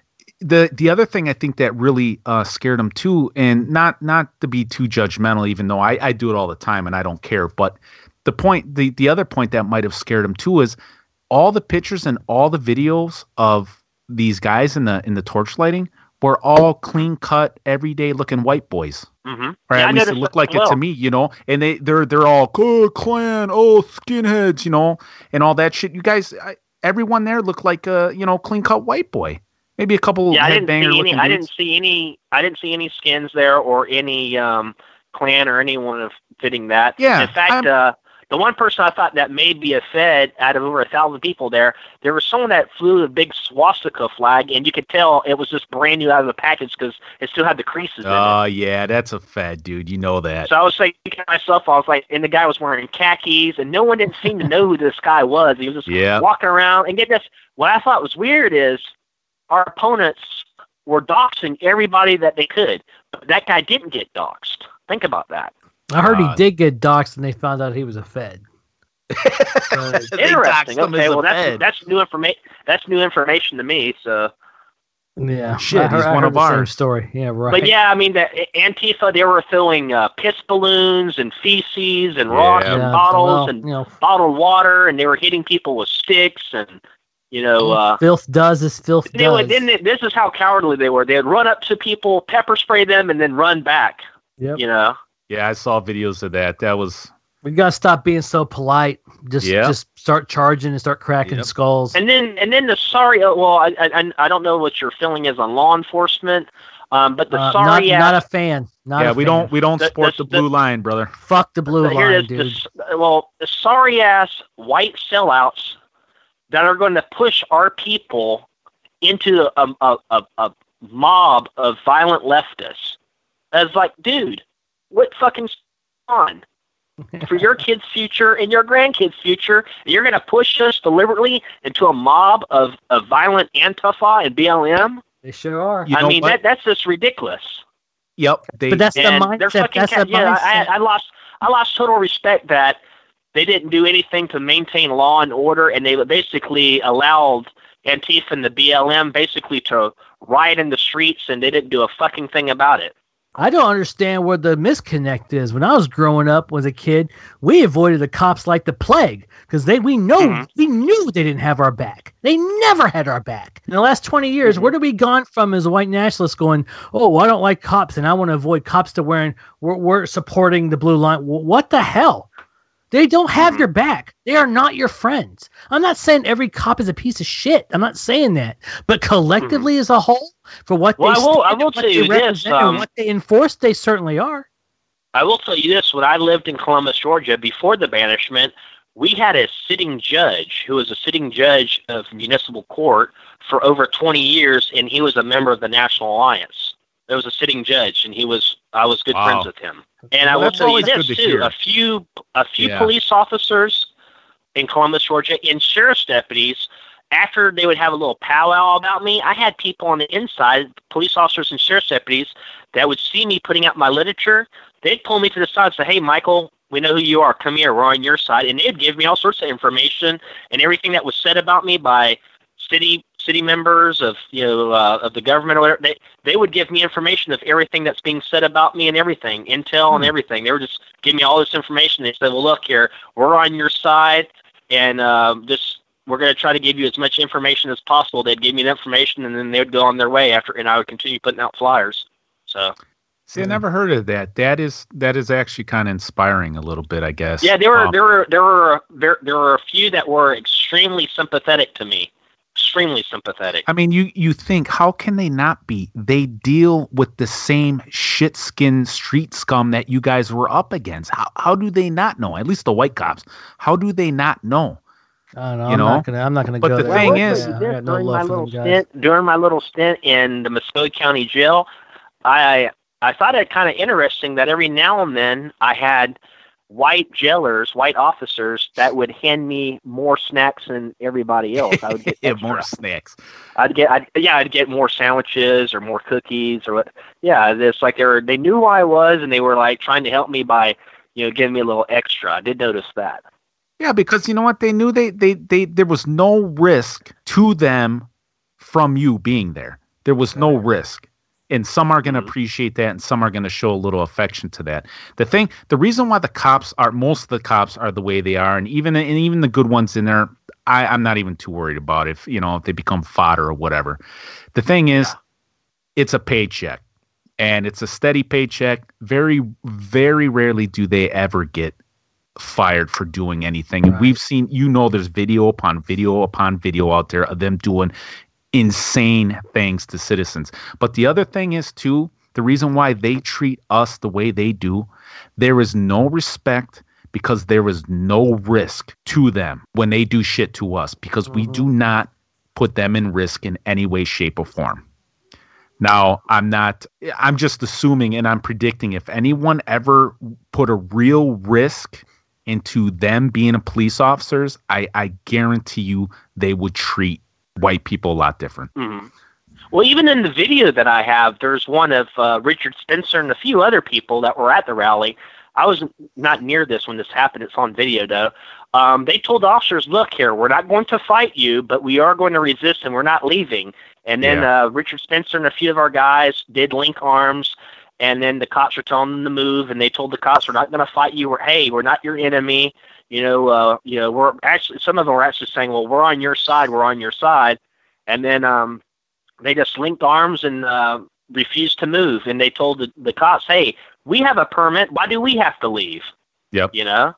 The the other thing I think that really uh, scared them too, and not not to be too judgmental, even though I, I do it all the time and I don't care, but the point the, the other point that might have scared them too is all the pictures and all the videos of these guys in the in the torch lighting were all clean cut, everyday looking white boys. Mm-hmm. Or Yeah, at I least it noticed looked that like as it well. to me, you know. And they they're they're all oh, Klan, oh skinheads, you know, and all that shit. You guys, I, everyone there looked like a you know clean cut white boy. Maybe a couple Yeah, I didn't headbanger see any. looking I dudes. didn't see any. I didn't see any skins there or any um, Klan or anyone of fitting that. Yeah, In fact, uh, the one person I thought that may be a Fed out of over a thousand people there, there was someone that flew a big swastika flag, and you could tell it was just brand new out of the package because it still had the creases in it. Oh yeah, that's a Fed, dude. You know that. So I was thinking to myself, I was like, and the guy was wearing khakis, and no one didn't seem to know who this guy was. He was just Yeah. walking around. And get this, what I thought was weird is our opponents were doxing everybody that they could, but that guy didn't get doxed. Think about that. I heard Uh, he did get doxxed, and they found out he was a Fed. Uh, They Interesting. doxed him Okay, as a well that's Fed. that's new information. That's new information to me. So, yeah, Shit, I heard, he's I one heard of the same ours. story. Yeah, right. but yeah, I mean, the Antifa, they were throwing uh, piss balloons and feces and rocks Yeah. and Yeah, bottles well, and you know, bottled water, and they were hitting people with sticks and you know. Uh, filth does as filth They would, does. then they, this is how cowardly they were. They'd run up to people, pepper spray them, and then run back. Yep. You know, Yeah, I saw videos of that. That was We gotta stop being so polite. Just Yeah. just start charging and start cracking Yep. skulls. and then and then the sorry. uh, Well, I I, I don't know what your feeling is on law enforcement, um, but the Uh, sorry not, ass. not a fan. Not yeah. a We fan. don't we don't The- sport the- the blue line, brother. Fuck the blue here line, it is. dude. The s- well, the sorry ass white sellouts that are going to push our people into a a, a, a mob of violent leftists. As like, dude, what fucking on? For your kids' future and your grandkids' future, you're going to push us deliberately into a mob of, of violent Antifa and B L M? They sure are. You I know mean, what? that that's just ridiculous. Yep. They, But that's the And they're mindset. fucking That's ca- the yeah, mindset. I, I lost I lost total respect that they didn't do anything to maintain law and order, and they basically allowed Antifa and the B L M basically to riot in the streets, and they didn't do a fucking thing about it. I don't understand where the misconnect is. When I was growing up as a kid, we avoided the cops like the plague because they we know Mhm. we knew they didn't have our back. They never had our back. In the last twenty years, Mhm. where did we gone from as white nationalists going, oh, well, I don't like cops and I want to avoid cops to wearing we're, we're supporting the blue line. Wh- What the hell? They don't have Mhm. your back. They are not your friends. I'm not saying every cop is a piece of shit. I'm not saying that. But collectively as a whole, for what Well, they I will- stand I and will what tell they you this, represent um, and what they enforce, they certainly are. I will tell you this: when I lived in Columbus, Georgia, before the banishment, we had a sitting judge who was a sitting judge of municipal court for over twenty years, and he was a member of the National Alliance. There was a sitting judge, and he was I was good Wow. friends with him. And I Well, will that's tell you always this good to too: hear. a few a few Yeah. police officers in Columbus, Georgia, and sheriff's deputies. After they would have a little powwow about me, I had people on the inside, police officers and sheriff's deputies, that would see me putting out my literature. They'd pull me to the side and say, "Hey, Michael, we know who you are. Come here. We're on your side." And they'd give me all sorts of information and everything that was said about me by city city members of you know uh, of the government or whatever. They they would give me information of everything that's being said about me and everything, intel Hmm. and everything. They would just give me all this information. They said, "Well, look here, we're on your side, and uh, this." We're going to try to give you as much information as possible. They'd give me the information, and then they would go on their way after, and I would continue putting out flyers. So, See, I never heard of that. That is that is actually kind of inspiring a little bit, I guess. yeah, there were Um, there were there were there there were a few that were extremely sympathetic to me, extremely sympathetic. I mean, you you think how can they not be? They deal with the same shit skin street scum that you guys were up against. How how do they not know? At least the white cops. How do they not know? I don't know. You I'm know? not gonna. I'm not gonna But go the there. thing Well, is- I'll Yeah, tell I you got this, no during love my for little them guys. stint during my little stint in the Muskogee County Jail, I I thought it kind of interesting that every now and then I had white jailers, white officers that would hand me more snacks than everybody else. I would get Yeah, extra. more snacks. I'd get, I'd, yeah, I'd get more sandwiches or more cookies or what. Yeah, it's like they were, they knew who I was and they were like trying to help me by, you know, giving me a little extra. I did notice that. Yeah, because you know what? They knew they, they, they there was no risk to them from you being there. There was no risk. And some are going to Mhm. appreciate that and some are going to show a little affection to that. The thing, the reason why the cops are, most of the cops are the way they are, and even and even the good ones in there, I, I'm not even too worried about if, you know, if they become fodder or whatever. The thing is, it's a paycheck, and it's a steady paycheck. Very, very rarely do they ever get fired for doing anything. And Right. we've seen, you know, there's video upon video upon video out there of them doing insane things to citizens. But the other thing is, too, the reason why they treat us the way they do, there is no respect because there is no risk to them when they do shit to us, because we do not put them in risk in any way, shape, or form. Now, I'm not, I'm just assuming and I'm predicting if anyone ever put a real risk into them being a police officers, I, I guarantee you they would treat white people a lot different. Mm-hmm. Well, even in the video that I have, there's one of uh, Richard Spencer and a few other people that were at the rally. I was not near this when this happened. It's on video, though. Um, they told the officers, look here, we're not going to fight you, but we are going to resist, and we're not leaving. And then Yeah. uh, Richard Spencer and a few of our guys did link arms, and then the cops were telling them to move, and they told the cops, we're not going to fight you. We're, hey, we're not your enemy. You know, uh, you know, we're actually, some of them were actually saying, well, we're on your side. We're on your side. And then um, they just linked arms and uh, refused to move. And they told the, the cops, hey, we have a permit. Why do we have to leave? Yep. You know?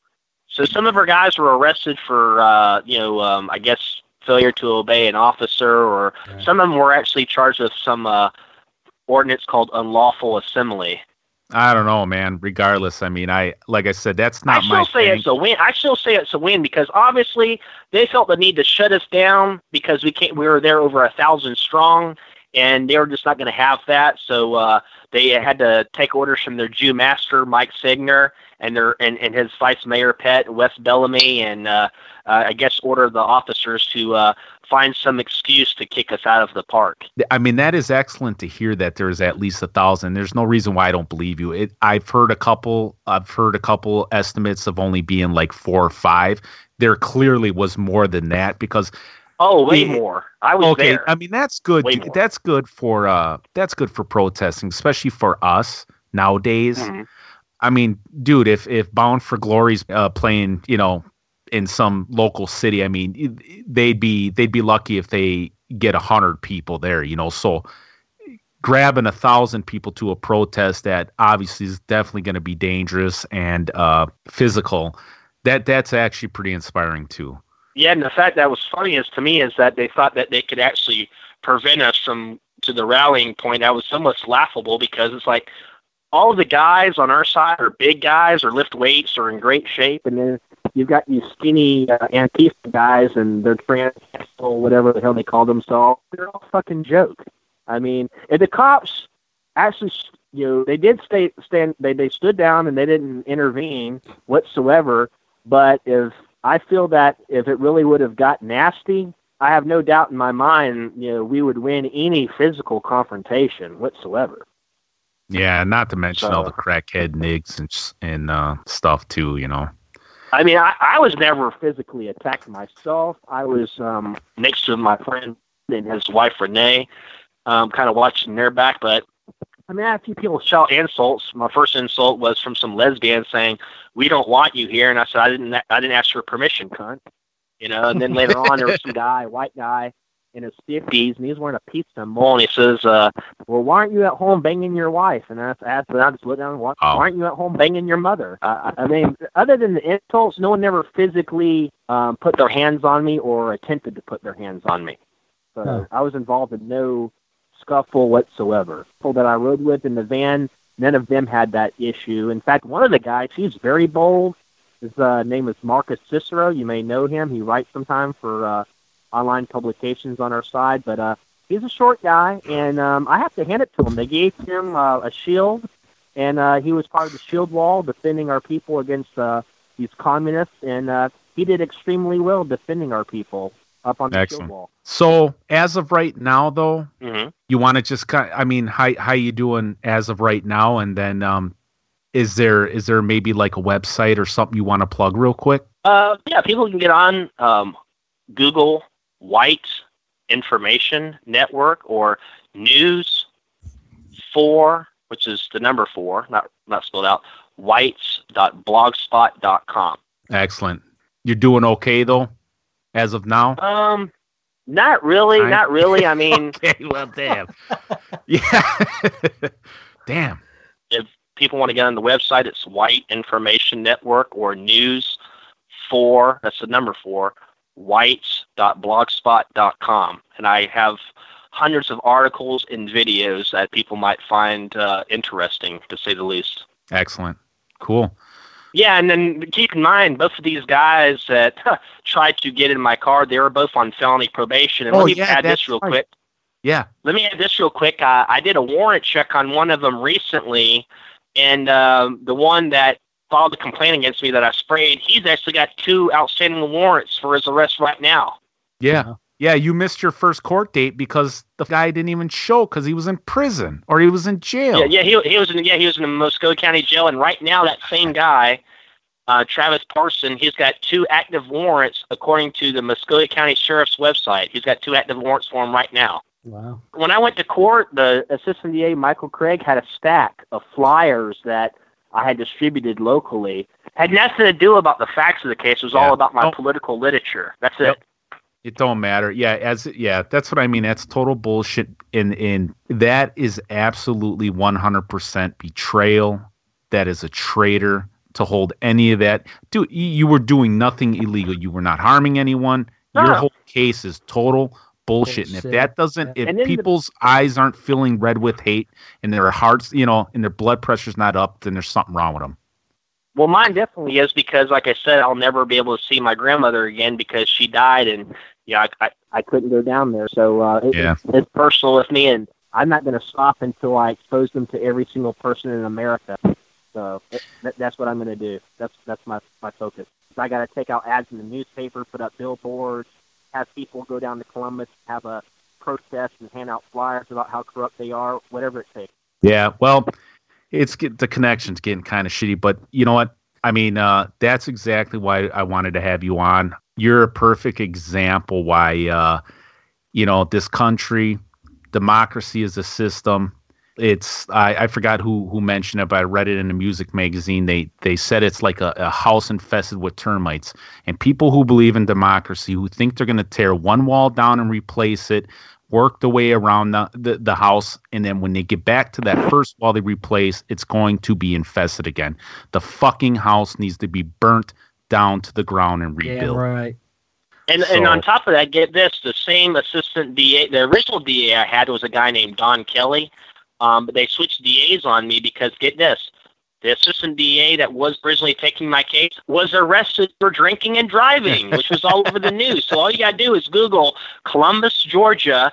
So some of our guys were arrested for, uh, you know, um, I guess, failure to obey an officer, or Right. some of them were actually charged with some uh, ordinance called unlawful assembly. I don't know, man. Regardless, I mean, I like I said, that's not I my still say thing. it's a win. I still say it's a win because obviously they felt the need to shut us down because we can't. We were there over a thousand strong, and they were just not going to have that. So uh, they had to take orders from their Jew master, Mike Signer, and their and, and his vice mayor pet, Wes Bellamy, and uh, uh, I guess order the officers to uh, find some excuse to kick us out of the park. I mean, that is excellent to hear that there's at least a thousand. There's no reason why I don't believe you. It, I've heard a couple. I've heard a couple estimates of only being like four or five. There clearly was more than that because. Oh, way it- more. I was okay, there. I mean that's good. Way more. That's good for uh, that's good for protesting, especially for us nowadays. Mhm. I mean, dude, if if Bound for Glory's uh, playing, you know, in some local city, I mean, they'd be they'd be lucky if they get a hundred people there, you know. So grabbing a thousand people to a protest that obviously is definitely going to be dangerous and uh, physical. That that's actually pretty inspiring too. Yeah, and the fact that was funny is to me is that they thought that they could actually prevent us from to the rallying point. That was somewhat laughable because it's like all of the guys on our side are big guys or lift weights or in great shape, and then you've got these skinny uh, Antifa guys and they're trans or whatever the hell they call themselves. They're all fucking joke. I mean, and the cops actually, you know, they did stay stand. They they stood down and they didn't intervene whatsoever. But if I feel that if it really would have got nasty, I have no doubt in my mind, you know, we would win any physical confrontation whatsoever. Yeah, not to mention So- all the crackhead nigs and s- and uh, stuff too. You know. I mean, I, I was never physically attacked myself. I was um, next to my friend and his wife, Renee, um, kind of watching their back. But, I mean, I had a few people shout insults. My first insult was from some lesbian saying, "We don't want you here." And I said, I didn't I didn't ask for permission, cunt. You know, and then later on, there was some guy, a white guy, in his fifties, and he was wearing a pizza symbol, and he says, uh, well, why aren't you at home banging your wife? And I asked, and I just looked down, why, Oh. why aren't you at home banging your mother? Uh, I mean, other than the insults, no one ever physically um, put their hands on me or attempted to put their hands on me. So Huh. I was involved in no scuffle whatsoever. People that I rode with in the van, none of them had that issue. In fact, one of the guys, he's very bold. His uh, name is Marcus Cicero. You may know him. He writes sometime for uh, online publications on our side, but uh, he's a short guy, and um, I have to hand it to him. They gave him uh, a shield, and uh, he was part of the shield wall defending our people against uh, these communists, and uh, he did extremely well defending our people up on the Excellent. shield wall. So as of right now, though, Mm-hmm. you want to just kind I mean, how how you doing as of right now? And then um, is there is there maybe like a website or something you want to plug real quick? Uh, yeah, people can get on um, Google White Information Network or News Four, which is the number four, not not spelled out. Whites dot blogspot dot com. Excellent. You're doing okay though, as of now. Um, not really, I- not really. I mean, Okay, well, damn. Yeah. Damn. If people want to get on the website, it's White Information Network or News four, that's the number four, whites dot blogspot dot com. And I have hundreds of articles and videos that people might find uh, interesting, to say the least. Excellent. Cool. Yeah, and then keep in mind, both of these guys that huh, tried to get in my car, they were both on felony probation. And Oh, let me yeah, add this that's real right. quick. Yeah. Let me add this real quick. Uh, I did a warrant check on one of them recently, and um, the one that filed a complaint against me that I sprayed, he's actually got two outstanding warrants for his arrest right now. Yeah. Uh-huh. Yeah, you missed your first court date because the guy didn't even show because he was in prison or he was in jail. Yeah, yeah, he, he was in yeah he was in the Muskogee County Jail, and right now that same guy, uh, Travis Parson, he's got two active warrants according to the Muskogee County Sheriff's website. He's got two active warrants for him right now. Wow. When I went to court, the Assistant D A Michael Craig had a stack of flyers that I had distributed locally. Had nothing to do about the facts of the case. It was Yeah. all about my Oh. political literature. That's Yep. it. It don't matter. Yeah, as yeah, that's what I mean. That's total bullshit. In in that is absolutely one hundred percent betrayal. That is a traitor to hold any of that. Dude, you, you were doing nothing illegal. You were not harming anyone. Your No. whole case is total bullshit. And if Bullshit. that doesn't, if And then the- people's eyes aren't filling red with hate and their hearts, you know, and their blood pressure's not up, then there's something wrong with them. Well, mine definitely is because, like I said, I'll never be able to see my grandmother again because she died, and yeah, I, I, I couldn't go down there. So uh, it, Yeah. it's, it's personal with me, and I'm not going to stop until I expose them to every single person in America. So it, that, that's what I'm going to do. That's that's my my focus. I got to take out ads in the newspaper, put up billboards, have people go down to Columbus, have a protest, and hand out flyers about how corrupt they are, whatever it takes. Yeah, well, it's get, the connection's getting kind of shitty, but you know what? I mean, uh, that's exactly why I wanted to have you on. You're a perfect example why, uh, you know, this country, democracy is a system. It's I, I forgot who who mentioned it, but I read it in a music magazine. They they said it's like a, a house infested with termites. And people who believe in democracy, who think they're going to tear one wall down and replace it, work the way around the, the, the house, and then when they get back to that first wall they replace, it's going to be infested again. The fucking house needs to be burnt down to the ground and Yeah, rebuilt. right. And So- and on top of that, get this: the same assistant D A, the original D A I had was a guy named Don Kelly, um, but they switched D As on me because get this: the assistant D A that was originally taking my case was arrested for drinking and driving, which was all over the news. So all you gotta do is Google Columbus, Georgia,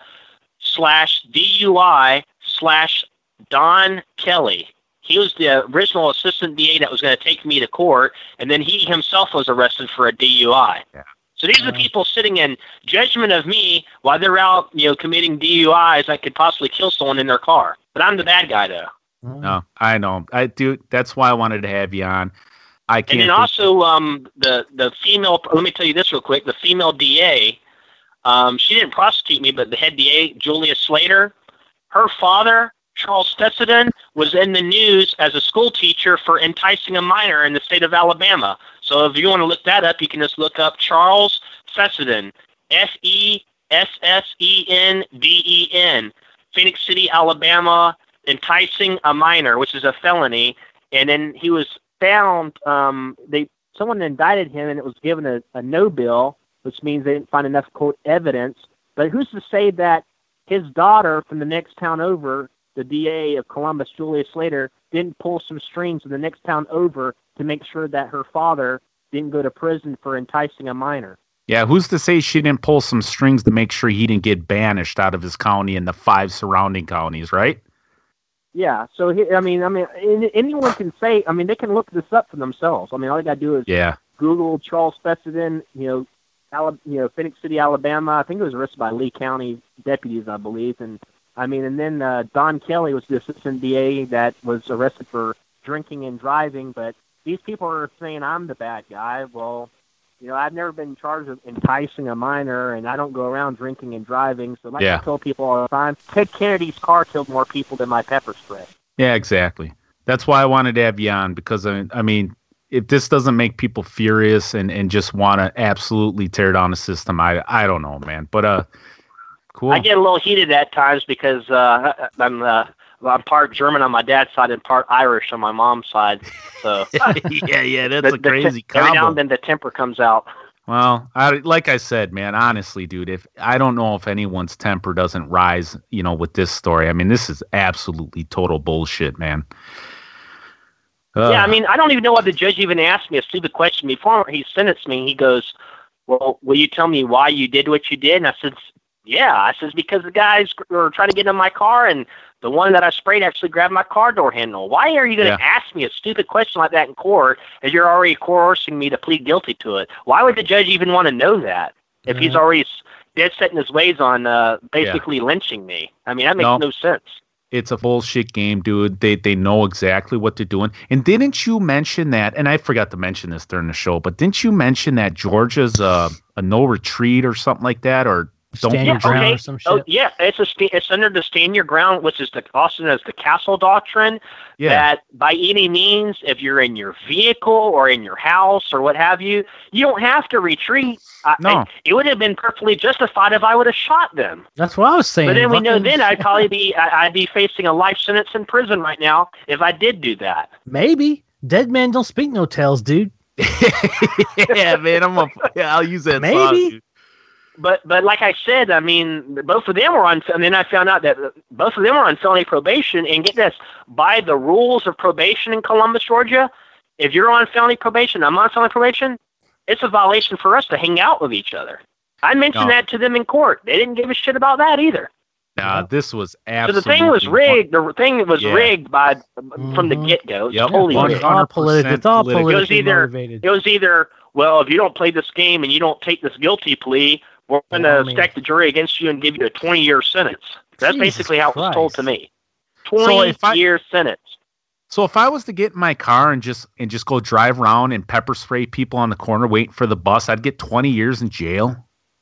slash D U I slash Don Kelly. He was the original assistant D A that was going to take me to court, and then he himself was arrested for a D U I. Yeah. So these are the Wow. people sitting in judgment of me while they're out, you know, committing D U Is that could possibly kill someone in their car. But I'm the bad guy, though. No, I know. I do. That's why I wanted to have you on. I can't. And then think- also, um, the the female. Let me tell you this real quick. The female D A, um, she didn't prosecute me, but the head D A, Julia Slater, her father, Charles Fessenden, was in the news as a school teacher for enticing a minor in the state of Alabama. So if you want to look that up, you can just look up Charles Fessenden, F E S S E N D E N, Phoenix City, Alabama, enticing a minor, which is a felony. And then he was found, um, they someone indicted him, and it was given a, a no bill, which means they didn't find enough, quote, evidence. But who's to say that his daughter from the next town over, the D A of Columbus, Julia Slater, didn't pull some strings in the next town over to make sure that her father didn't go to prison for enticing a minor? Yeah, who's to say she didn't pull some strings to make sure he didn't get banished out of his county and the five surrounding counties, right? Yeah, so he, I mean, I mean, any- anyone can say. I mean, they can look this up for themselves. I mean, all they got to do is Yeah. Google Charles Fessenden, you know, Ala- you know, Phoenix City, Alabama. I think it was arrested by Lee County deputies, I believe. And I mean, and then uh, Don Kelly was the assistant D A that was arrested for drinking and driving. But these people are saying I'm the bad guy. Well, you know, I've never been charged with enticing a minor, and I don't go around drinking and driving. So like Yeah. I tell people all the time, Ted Kennedy's car killed more people than my pepper spray. Yeah, exactly. That's why I wanted to have you on, because I, I mean, if this doesn't make people furious and, and just want to absolutely tear down the system, I I don't know, man. But uh, Cool. I get a little heated at times because uh, I'm uh, I'm part German on my dad's side and part Irish on my mom's side. So yeah, yeah, that's the, a crazy the, combo. Every now and then the temper comes out. Well, I, like I said, man, honestly, dude, if I don't know if anyone's temper doesn't rise, you know, with this story. I mean, this is absolutely total bullshit, man. Uh, yeah, I mean, I don't even know why the judge even asked me a stupid question. Before he sentenced me, he goes, well, will you tell me why you did what you did? And I said, yeah. I says, because the guys were trying to get in my car, and the one that I sprayed actually grabbed my car door handle. Why are you going to yeah. ask me a stupid question like that in court as you're already coercing me to plead guilty to it? Why would the judge even want to know that if Mm-hmm. he's already dead set in his ways on uh, basically yeah. lynching me? I mean, that makes no, no sense. It's a bullshit game, dude. They they know exactly what they're doing. And didn't you mention that? And I forgot to mention this during the show, but didn't you mention that Georgia's uh, a no retreat or something like that, or don't stand your yeah, ground okay. or some shit? Oh, yeah, it's a it's under the stand your ground, which is the also known as the castle doctrine. Yeah. That by any means, if you're in your vehicle or in your house or what have you, you don't have to retreat. No, I, it would have been perfectly justified if I would have shot them. That's what I was saying. But then we know Fucking- then I'd probably be I, I'd be facing a life sentence in prison right now if I did do that. Maybe dead men don't speak no tales, dude. yeah, man, I'm a, yeah, I'll use that. Maybe. Song, dude. But but like I said, I mean, both of them were on. And then I found out that both of them were on felony probation. And get this, by the rules of probation in Columbus, Georgia, if you're on felony probation, I'm on felony probation, it's a violation for us to hang out with each other. I mentioned No. that to them in court. They didn't give a shit about that either. Nah, this was So absolutely. the thing was rigged. The thing was Yeah. rigged by from the Mhm. get go. It's Yep. totally one rigged. It's all political. It's all political. It was politically either motivated. it was either well, if you don't play this game and you don't take this guilty plea, we're going to Yeah, I mean- stack the jury against you and give you a twenty-year sentence. That's Jesus basically how it was told to Christ. me. twenty-year if I- sentence. So if I was to get in my car and just and just go drive around and pepper spray people on the corner waiting for the bus, I'd get twenty years in jail.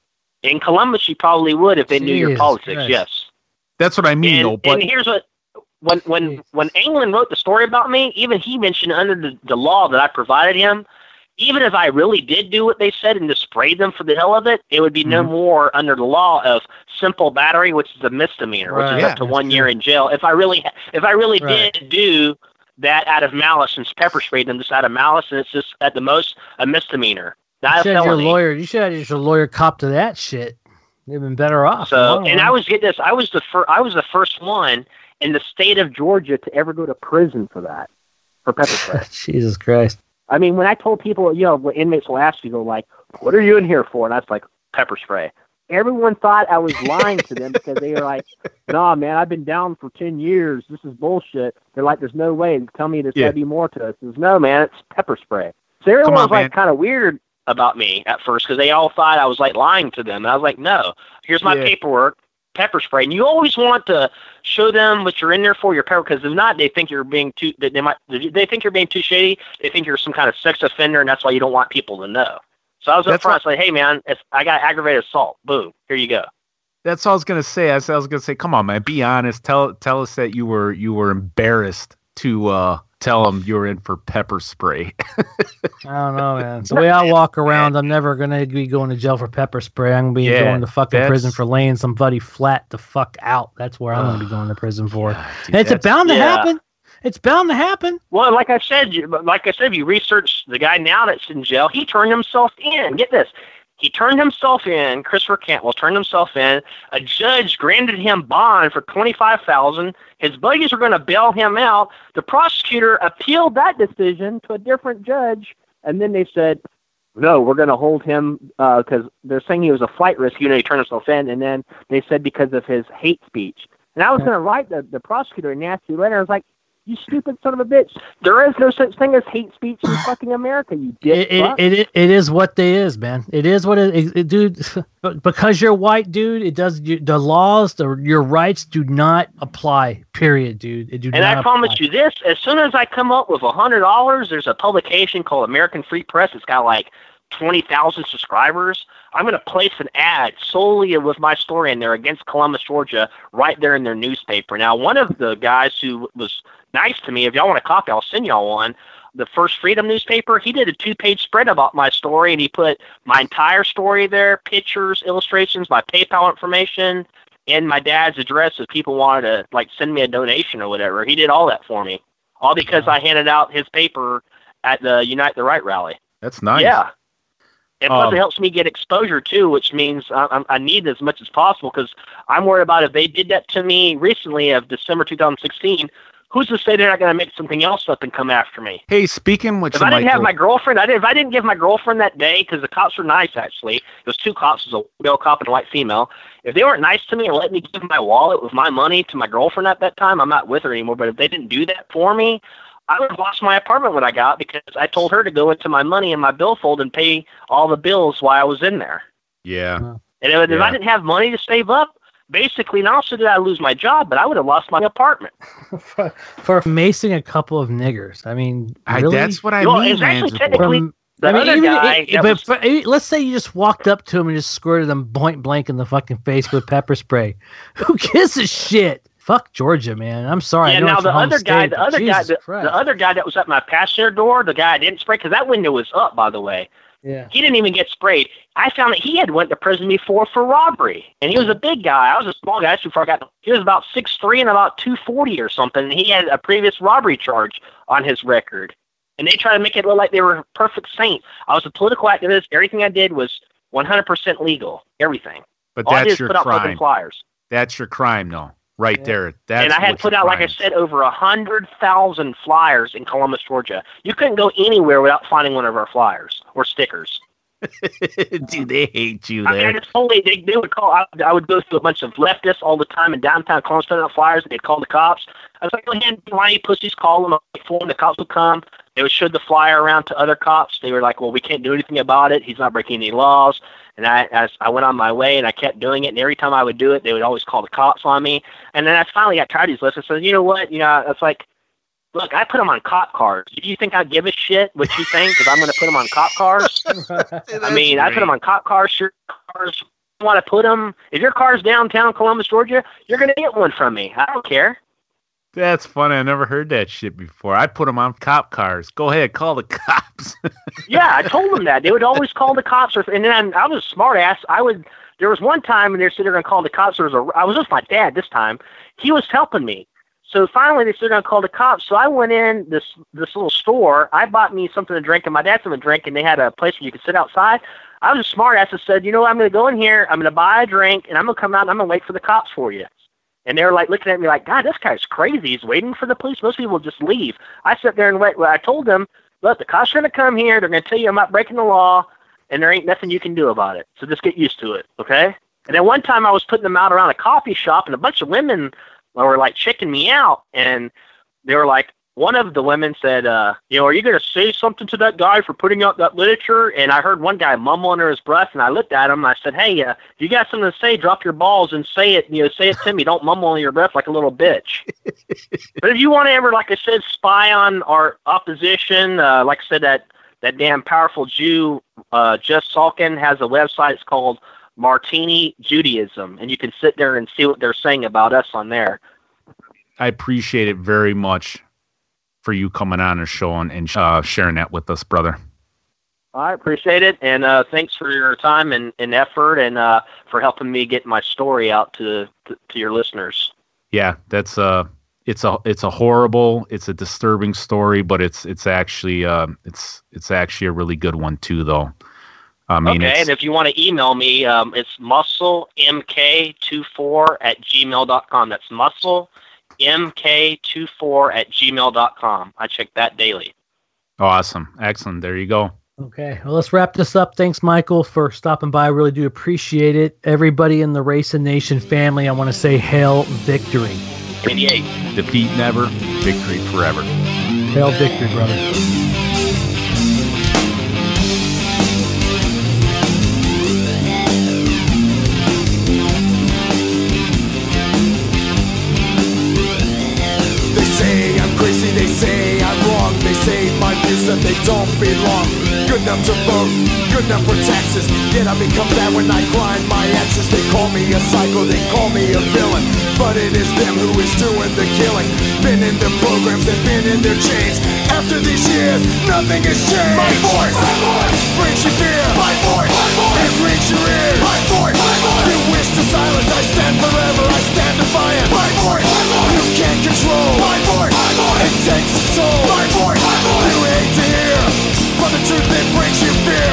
In Columbus, you probably would if they knew your Jesus politics. Christ. Yes. That's what I mean, And, though. But and here's what when when when England wrote the story about me, even he mentioned under the, the law that I provided him, even if I really did do what they said and just sprayed them for the hell of it, it would be no Mhm. more under the law of simple battery, which is a misdemeanor, which Right. is Yeah, up to that's one true. year in jail. If I really if I really Right. did do that out of malice and pepper sprayed them just out of malice, and it's just at the most a misdemeanor, You not a should have your felony. lawyer. You should have your lawyer cop to that shit. They've been better off. So, Oh, and I was get this, I was the first, I was the first one in the state of Georgia to ever go to prison for that, for pepper spray. Jesus Christ. I mean, when I told people, you know, when inmates will ask you, go like, "What are you in here for?" And I was like, "Pepper spray." Everyone thought I was lying to them because they were like, "Nah, man, I've been down for ten years. This is bullshit." They're like, "There's no way. Tell me there's Yeah. gotta be more to it." I says, "No, man, it's pepper spray." So everyone Come on, was like man. kind of weird about me at first because they all thought I was like lying to them. And I was like, "No, here's my Yeah. paperwork, pepper spray." And you always want to show them what you're in there for, your pepper, because if not, they think you're being too. They they might. They think you're being too shady. They think you're some kind of sex offender, and that's why you don't want people to know. So I was up That's front. I said, "Hey, man, if I got aggravated assault. Boom, here you go." that's all I was gonna say. I was, I was gonna say, come on, man, be honest. Tell tell us that you were you were embarrassed to uh, tell them you were in for pepper spray. I don't know, man. The way I walk around, I'm never gonna be going to jail for pepper spray. I'm gonna be Yeah, going to fucking that's- prison for laying somebody flat the fuck out. That's where I'm gonna be Ugh. going to prison for. God, dude, And it's that's- bound to yeah. happen. It's bound to happen. Well, like I said, you- like I said, if you research the guy now that's in jail, he turned himself in. Get this. He turned himself in. Christopher Cantwell turned himself in. A judge granted him bond for twenty-five thousand dollars. His buddies were going to bail him out. The prosecutor appealed that decision to a different judge, and then they said, no, we're going to hold him because they're saying he was a flight risk. You know, he turned himself in, and then they said because of his hate speech. And I was going to write the, the prosecutor a nasty letter. I was like, you stupid son of a bitch. There is no such thing as hate speech in fucking America, you dick It, fuck. it, it, it is what they is, man. It is what it, it, it dude. But because you're white, dude, it does. You, the laws, the your rights do not apply. Period, dude. It do And not I promise apply. you this, as soon as I come up with a hundred dollars, there's a publication called American Free Press. It's got like twenty thousand subscribers. I'm going to place an ad solely with my story in there against Columbus, Georgia, right there in their newspaper. Now, one of the guys who was nice to me, if y'all want a copy, I'll send y'all one. the First Freedom newspaper, he did a two-page spread about my story, and he put my entire story there, pictures, illustrations, my PayPal information, and my dad's address if people wanted to like send me a donation or whatever. He did all that for me, all because wow. I handed out his paper at the Unite the Right rally. That's nice. Yeah. And plus, Um, it helps me get exposure, too, which means I, I need as much as possible because I'm worried about if they did that to me recently of December two thousand sixteen, who's to say they're not going to make something else up and come after me? Hey, speaking which, if I didn't Michael, have my girlfriend, I did, if I didn't give my girlfriend that day, because the cops were nice, actually. It was two cops, it was a male cop and a white female. If they weren't nice to me and let me give my wallet with my money to my girlfriend at that time, I'm not with her anymore. But if they didn't do that for me, I would have lost my apartment when I got because I told her to go into my money in my billfold and pay all the bills while I was in there. Yeah. And if, yeah. if I didn't have money to save up, basically not only did I lose my job, but I would have lost my apartment. for, for macing a couple of niggers. I mean, really? I, that's what I well, mean, it's actually man. technically From, the I mean, other even, guy. it, that but, was, but eh, let's say you just walked up to him and just squirted him point blank in the fucking face with pepper spray. Who gives a shit? Fuck Georgia, man. I'm sorry. yeah, I know now it's the your home other guy, state, the but other guy, Jesus the, Christ. the other guy that was at my passenger door, the guy I didn't spray because that window was up, by the way. Yeah. He didn't even get sprayed. I found that he had went to prison before for robbery, and he was a big guy. I was a small guy. That's before I got. He was about six three and about two forty or something. And he had a previous robbery charge on his record, and they tried to make it look like they were a perfect saint. I was a political activist. Everything I did was one hundred percent legal. Everything. But All I did that's is your put out fucking crime. flyers. That's your crime, though. Right Yeah. there. That's And I had what put your out, like I crime is. said, over a hundred thousand flyers in Columbus, Georgia. You couldn't go anywhere without finding one of our flyers or stickers. Dude, they hate you I mean, there. it's totally, they, they would call, I, I would go through a bunch of leftists all the time in downtown Columbus, putting out flyers, and they'd call the cops. I was like, go ahead, why you pussies call them, I'll wait for them, the cops would come. They would show the flyer around to other cops. They were like, well, we can't do anything about it. He's not breaking any laws. And I, I, I went on my way, and I kept doing it. And every time I would do it, they would always call the cops on me. And then I finally got tired of these lists. I said, you know what? You know, it's like, look, I put them on cop cars. Do you think I give a shit what you think if I'm going to put them on cop cars? I mean, I put them on cop cars, sure cars. You want to put them? If your car's downtown Columbus, Georgia, you're going to get one from me. I don't care. That's funny. I never heard that shit before. I put them on cop cars. Go ahead, call the cops. Yeah, I told them that. They would always call the cops. Or, and then I was a smart ass. I would. There was one time when they said they're going to call the cops. There was a. I was with my dad this time. He was helping me. So finally, they said they're going to call the cops. So I went in this this little store. I bought me something to drink, and my dad something to drink, and they had a place where you could sit outside. I was a smart ass that said, you know what, I'm going to go in here, I'm going to buy a drink, and I'm going to come out, and I'm going to wait for the cops for you. And they were like looking at me like, God, this guy's crazy. He's waiting for the police. Most people just leave. I sat there and wait. Well, I told them, look, the cops are going to come here. They're going to tell you I'm not breaking the law, and there ain't nothing you can do about it. So just get used to it, okay? And then one time I was putting them out around a coffee shop, and a bunch of women were like checking me out, and they were like, one of the women said, uh, you know, are you going to say something to that guy for putting out that literature? And I heard one guy mumble under his breath, and I looked at him, and I said, hey, uh, if you got something to say, drop your balls and say it, you know, say it to me. Don't mumble under your breath like a little bitch. But if you want to ever, like I said, spy on our opposition, uh, like I said, that, that damn powerful Jew, uh, Jeff Salkin, has a website. It's called Martini Judaism, and you can sit there and see what they're saying about us on there. I appreciate it very much for you coming on and showing and uh, sharing that with us, brother. I appreciate it, and uh, thanks for your time and, and effort, and uh, for helping me get my story out to, to to your listeners. Yeah, that's uh it's a it's a horrible, it's a disturbing story, but it's it's actually uh, it's it's actually a really good one too, though. I mean, okay, it's, and if you want to email me, um, it's muscle m k two four at gmail dot com. That's muscle m k two four at gmail dot com. I check that daily. awesome, excellent. There you go. Okay, well, let's wrap this up. Thanks, Michael, for stopping by. I really do appreciate it. Everybody in the Race and Nation family, I want to say hail victory. eighty-eight. Defeat never, victory forever. Hail victory, brother. They say I'm crazy, they say I'm wrong. They say my views that they don't belong. Good enough to vote, good enough for taxes. Yet I become bad when I grind my axes. They call me a psycho, they call me a villain. but it is them who is doing the killing. Been in their programs and been in their chains. After these years, nothing has changed. My voice, my voice brings you fear. My voice, my voice it rings your ears. My voice, my voice you wish to silence. I stand forever. I stand defiant. My voice, my voice you can't control. My voice, my voice it takes a soul. My voice, my voice you hate to hear, but the truth it brings you fear.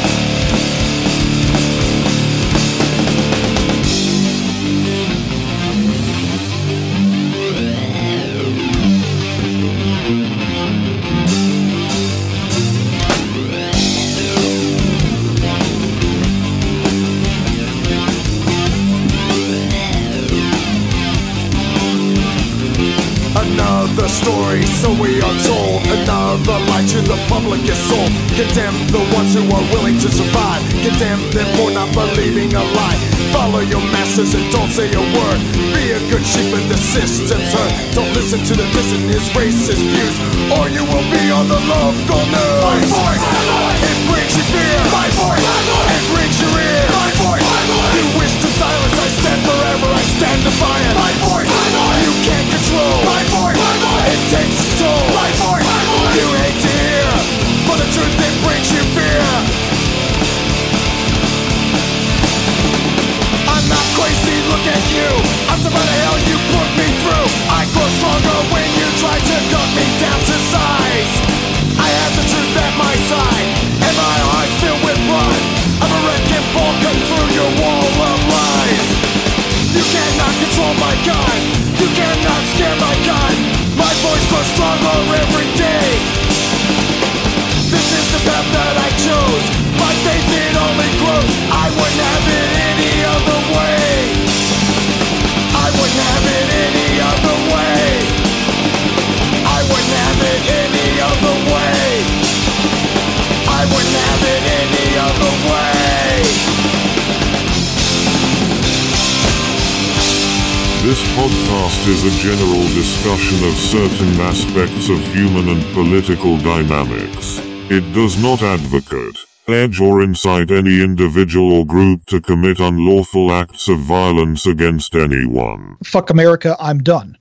Another story, so we are told. Another lie to the public is sold. Condemn the ones who are willing to survive. Condemn them for not believing a lie. Follow your masters and don't say a word. Be a good sheep and the system's hurt. Don't listen to the dissident, his racist views, or you will be on the local news. My voice, my voice it brings you fear. My voice, my voice it rings your ear. My voice, my voice you wish to silence. I stand forever. I stand defiant. My voice, my voice you can't control. My voice, my voice it takes a toll. My voice, my voice you hate to hear, but the truth it brings you fear. I'm not crazy, look at you. I'm surviving the hell you put me through. I grow stronger when you try to cut me down to size. I have the truth at my side, and my heart filled with pride. I'm a wrecking ball cut through your wall of lies. You cannot control my kind. You cannot scare my kind. My voice grows stronger every day. This is the path that I chose. My faith it only grows. I wouldn't have it any other way. I wouldn't have it any other way. I wouldn't have it any other way. I wouldn't have it any other way. This podcast is a general discussion of certain aspects of human and political dynamics. It does not advocate, pledge or incite any individual or group to commit unlawful acts of violence against anyone. Fuck America, I'm done.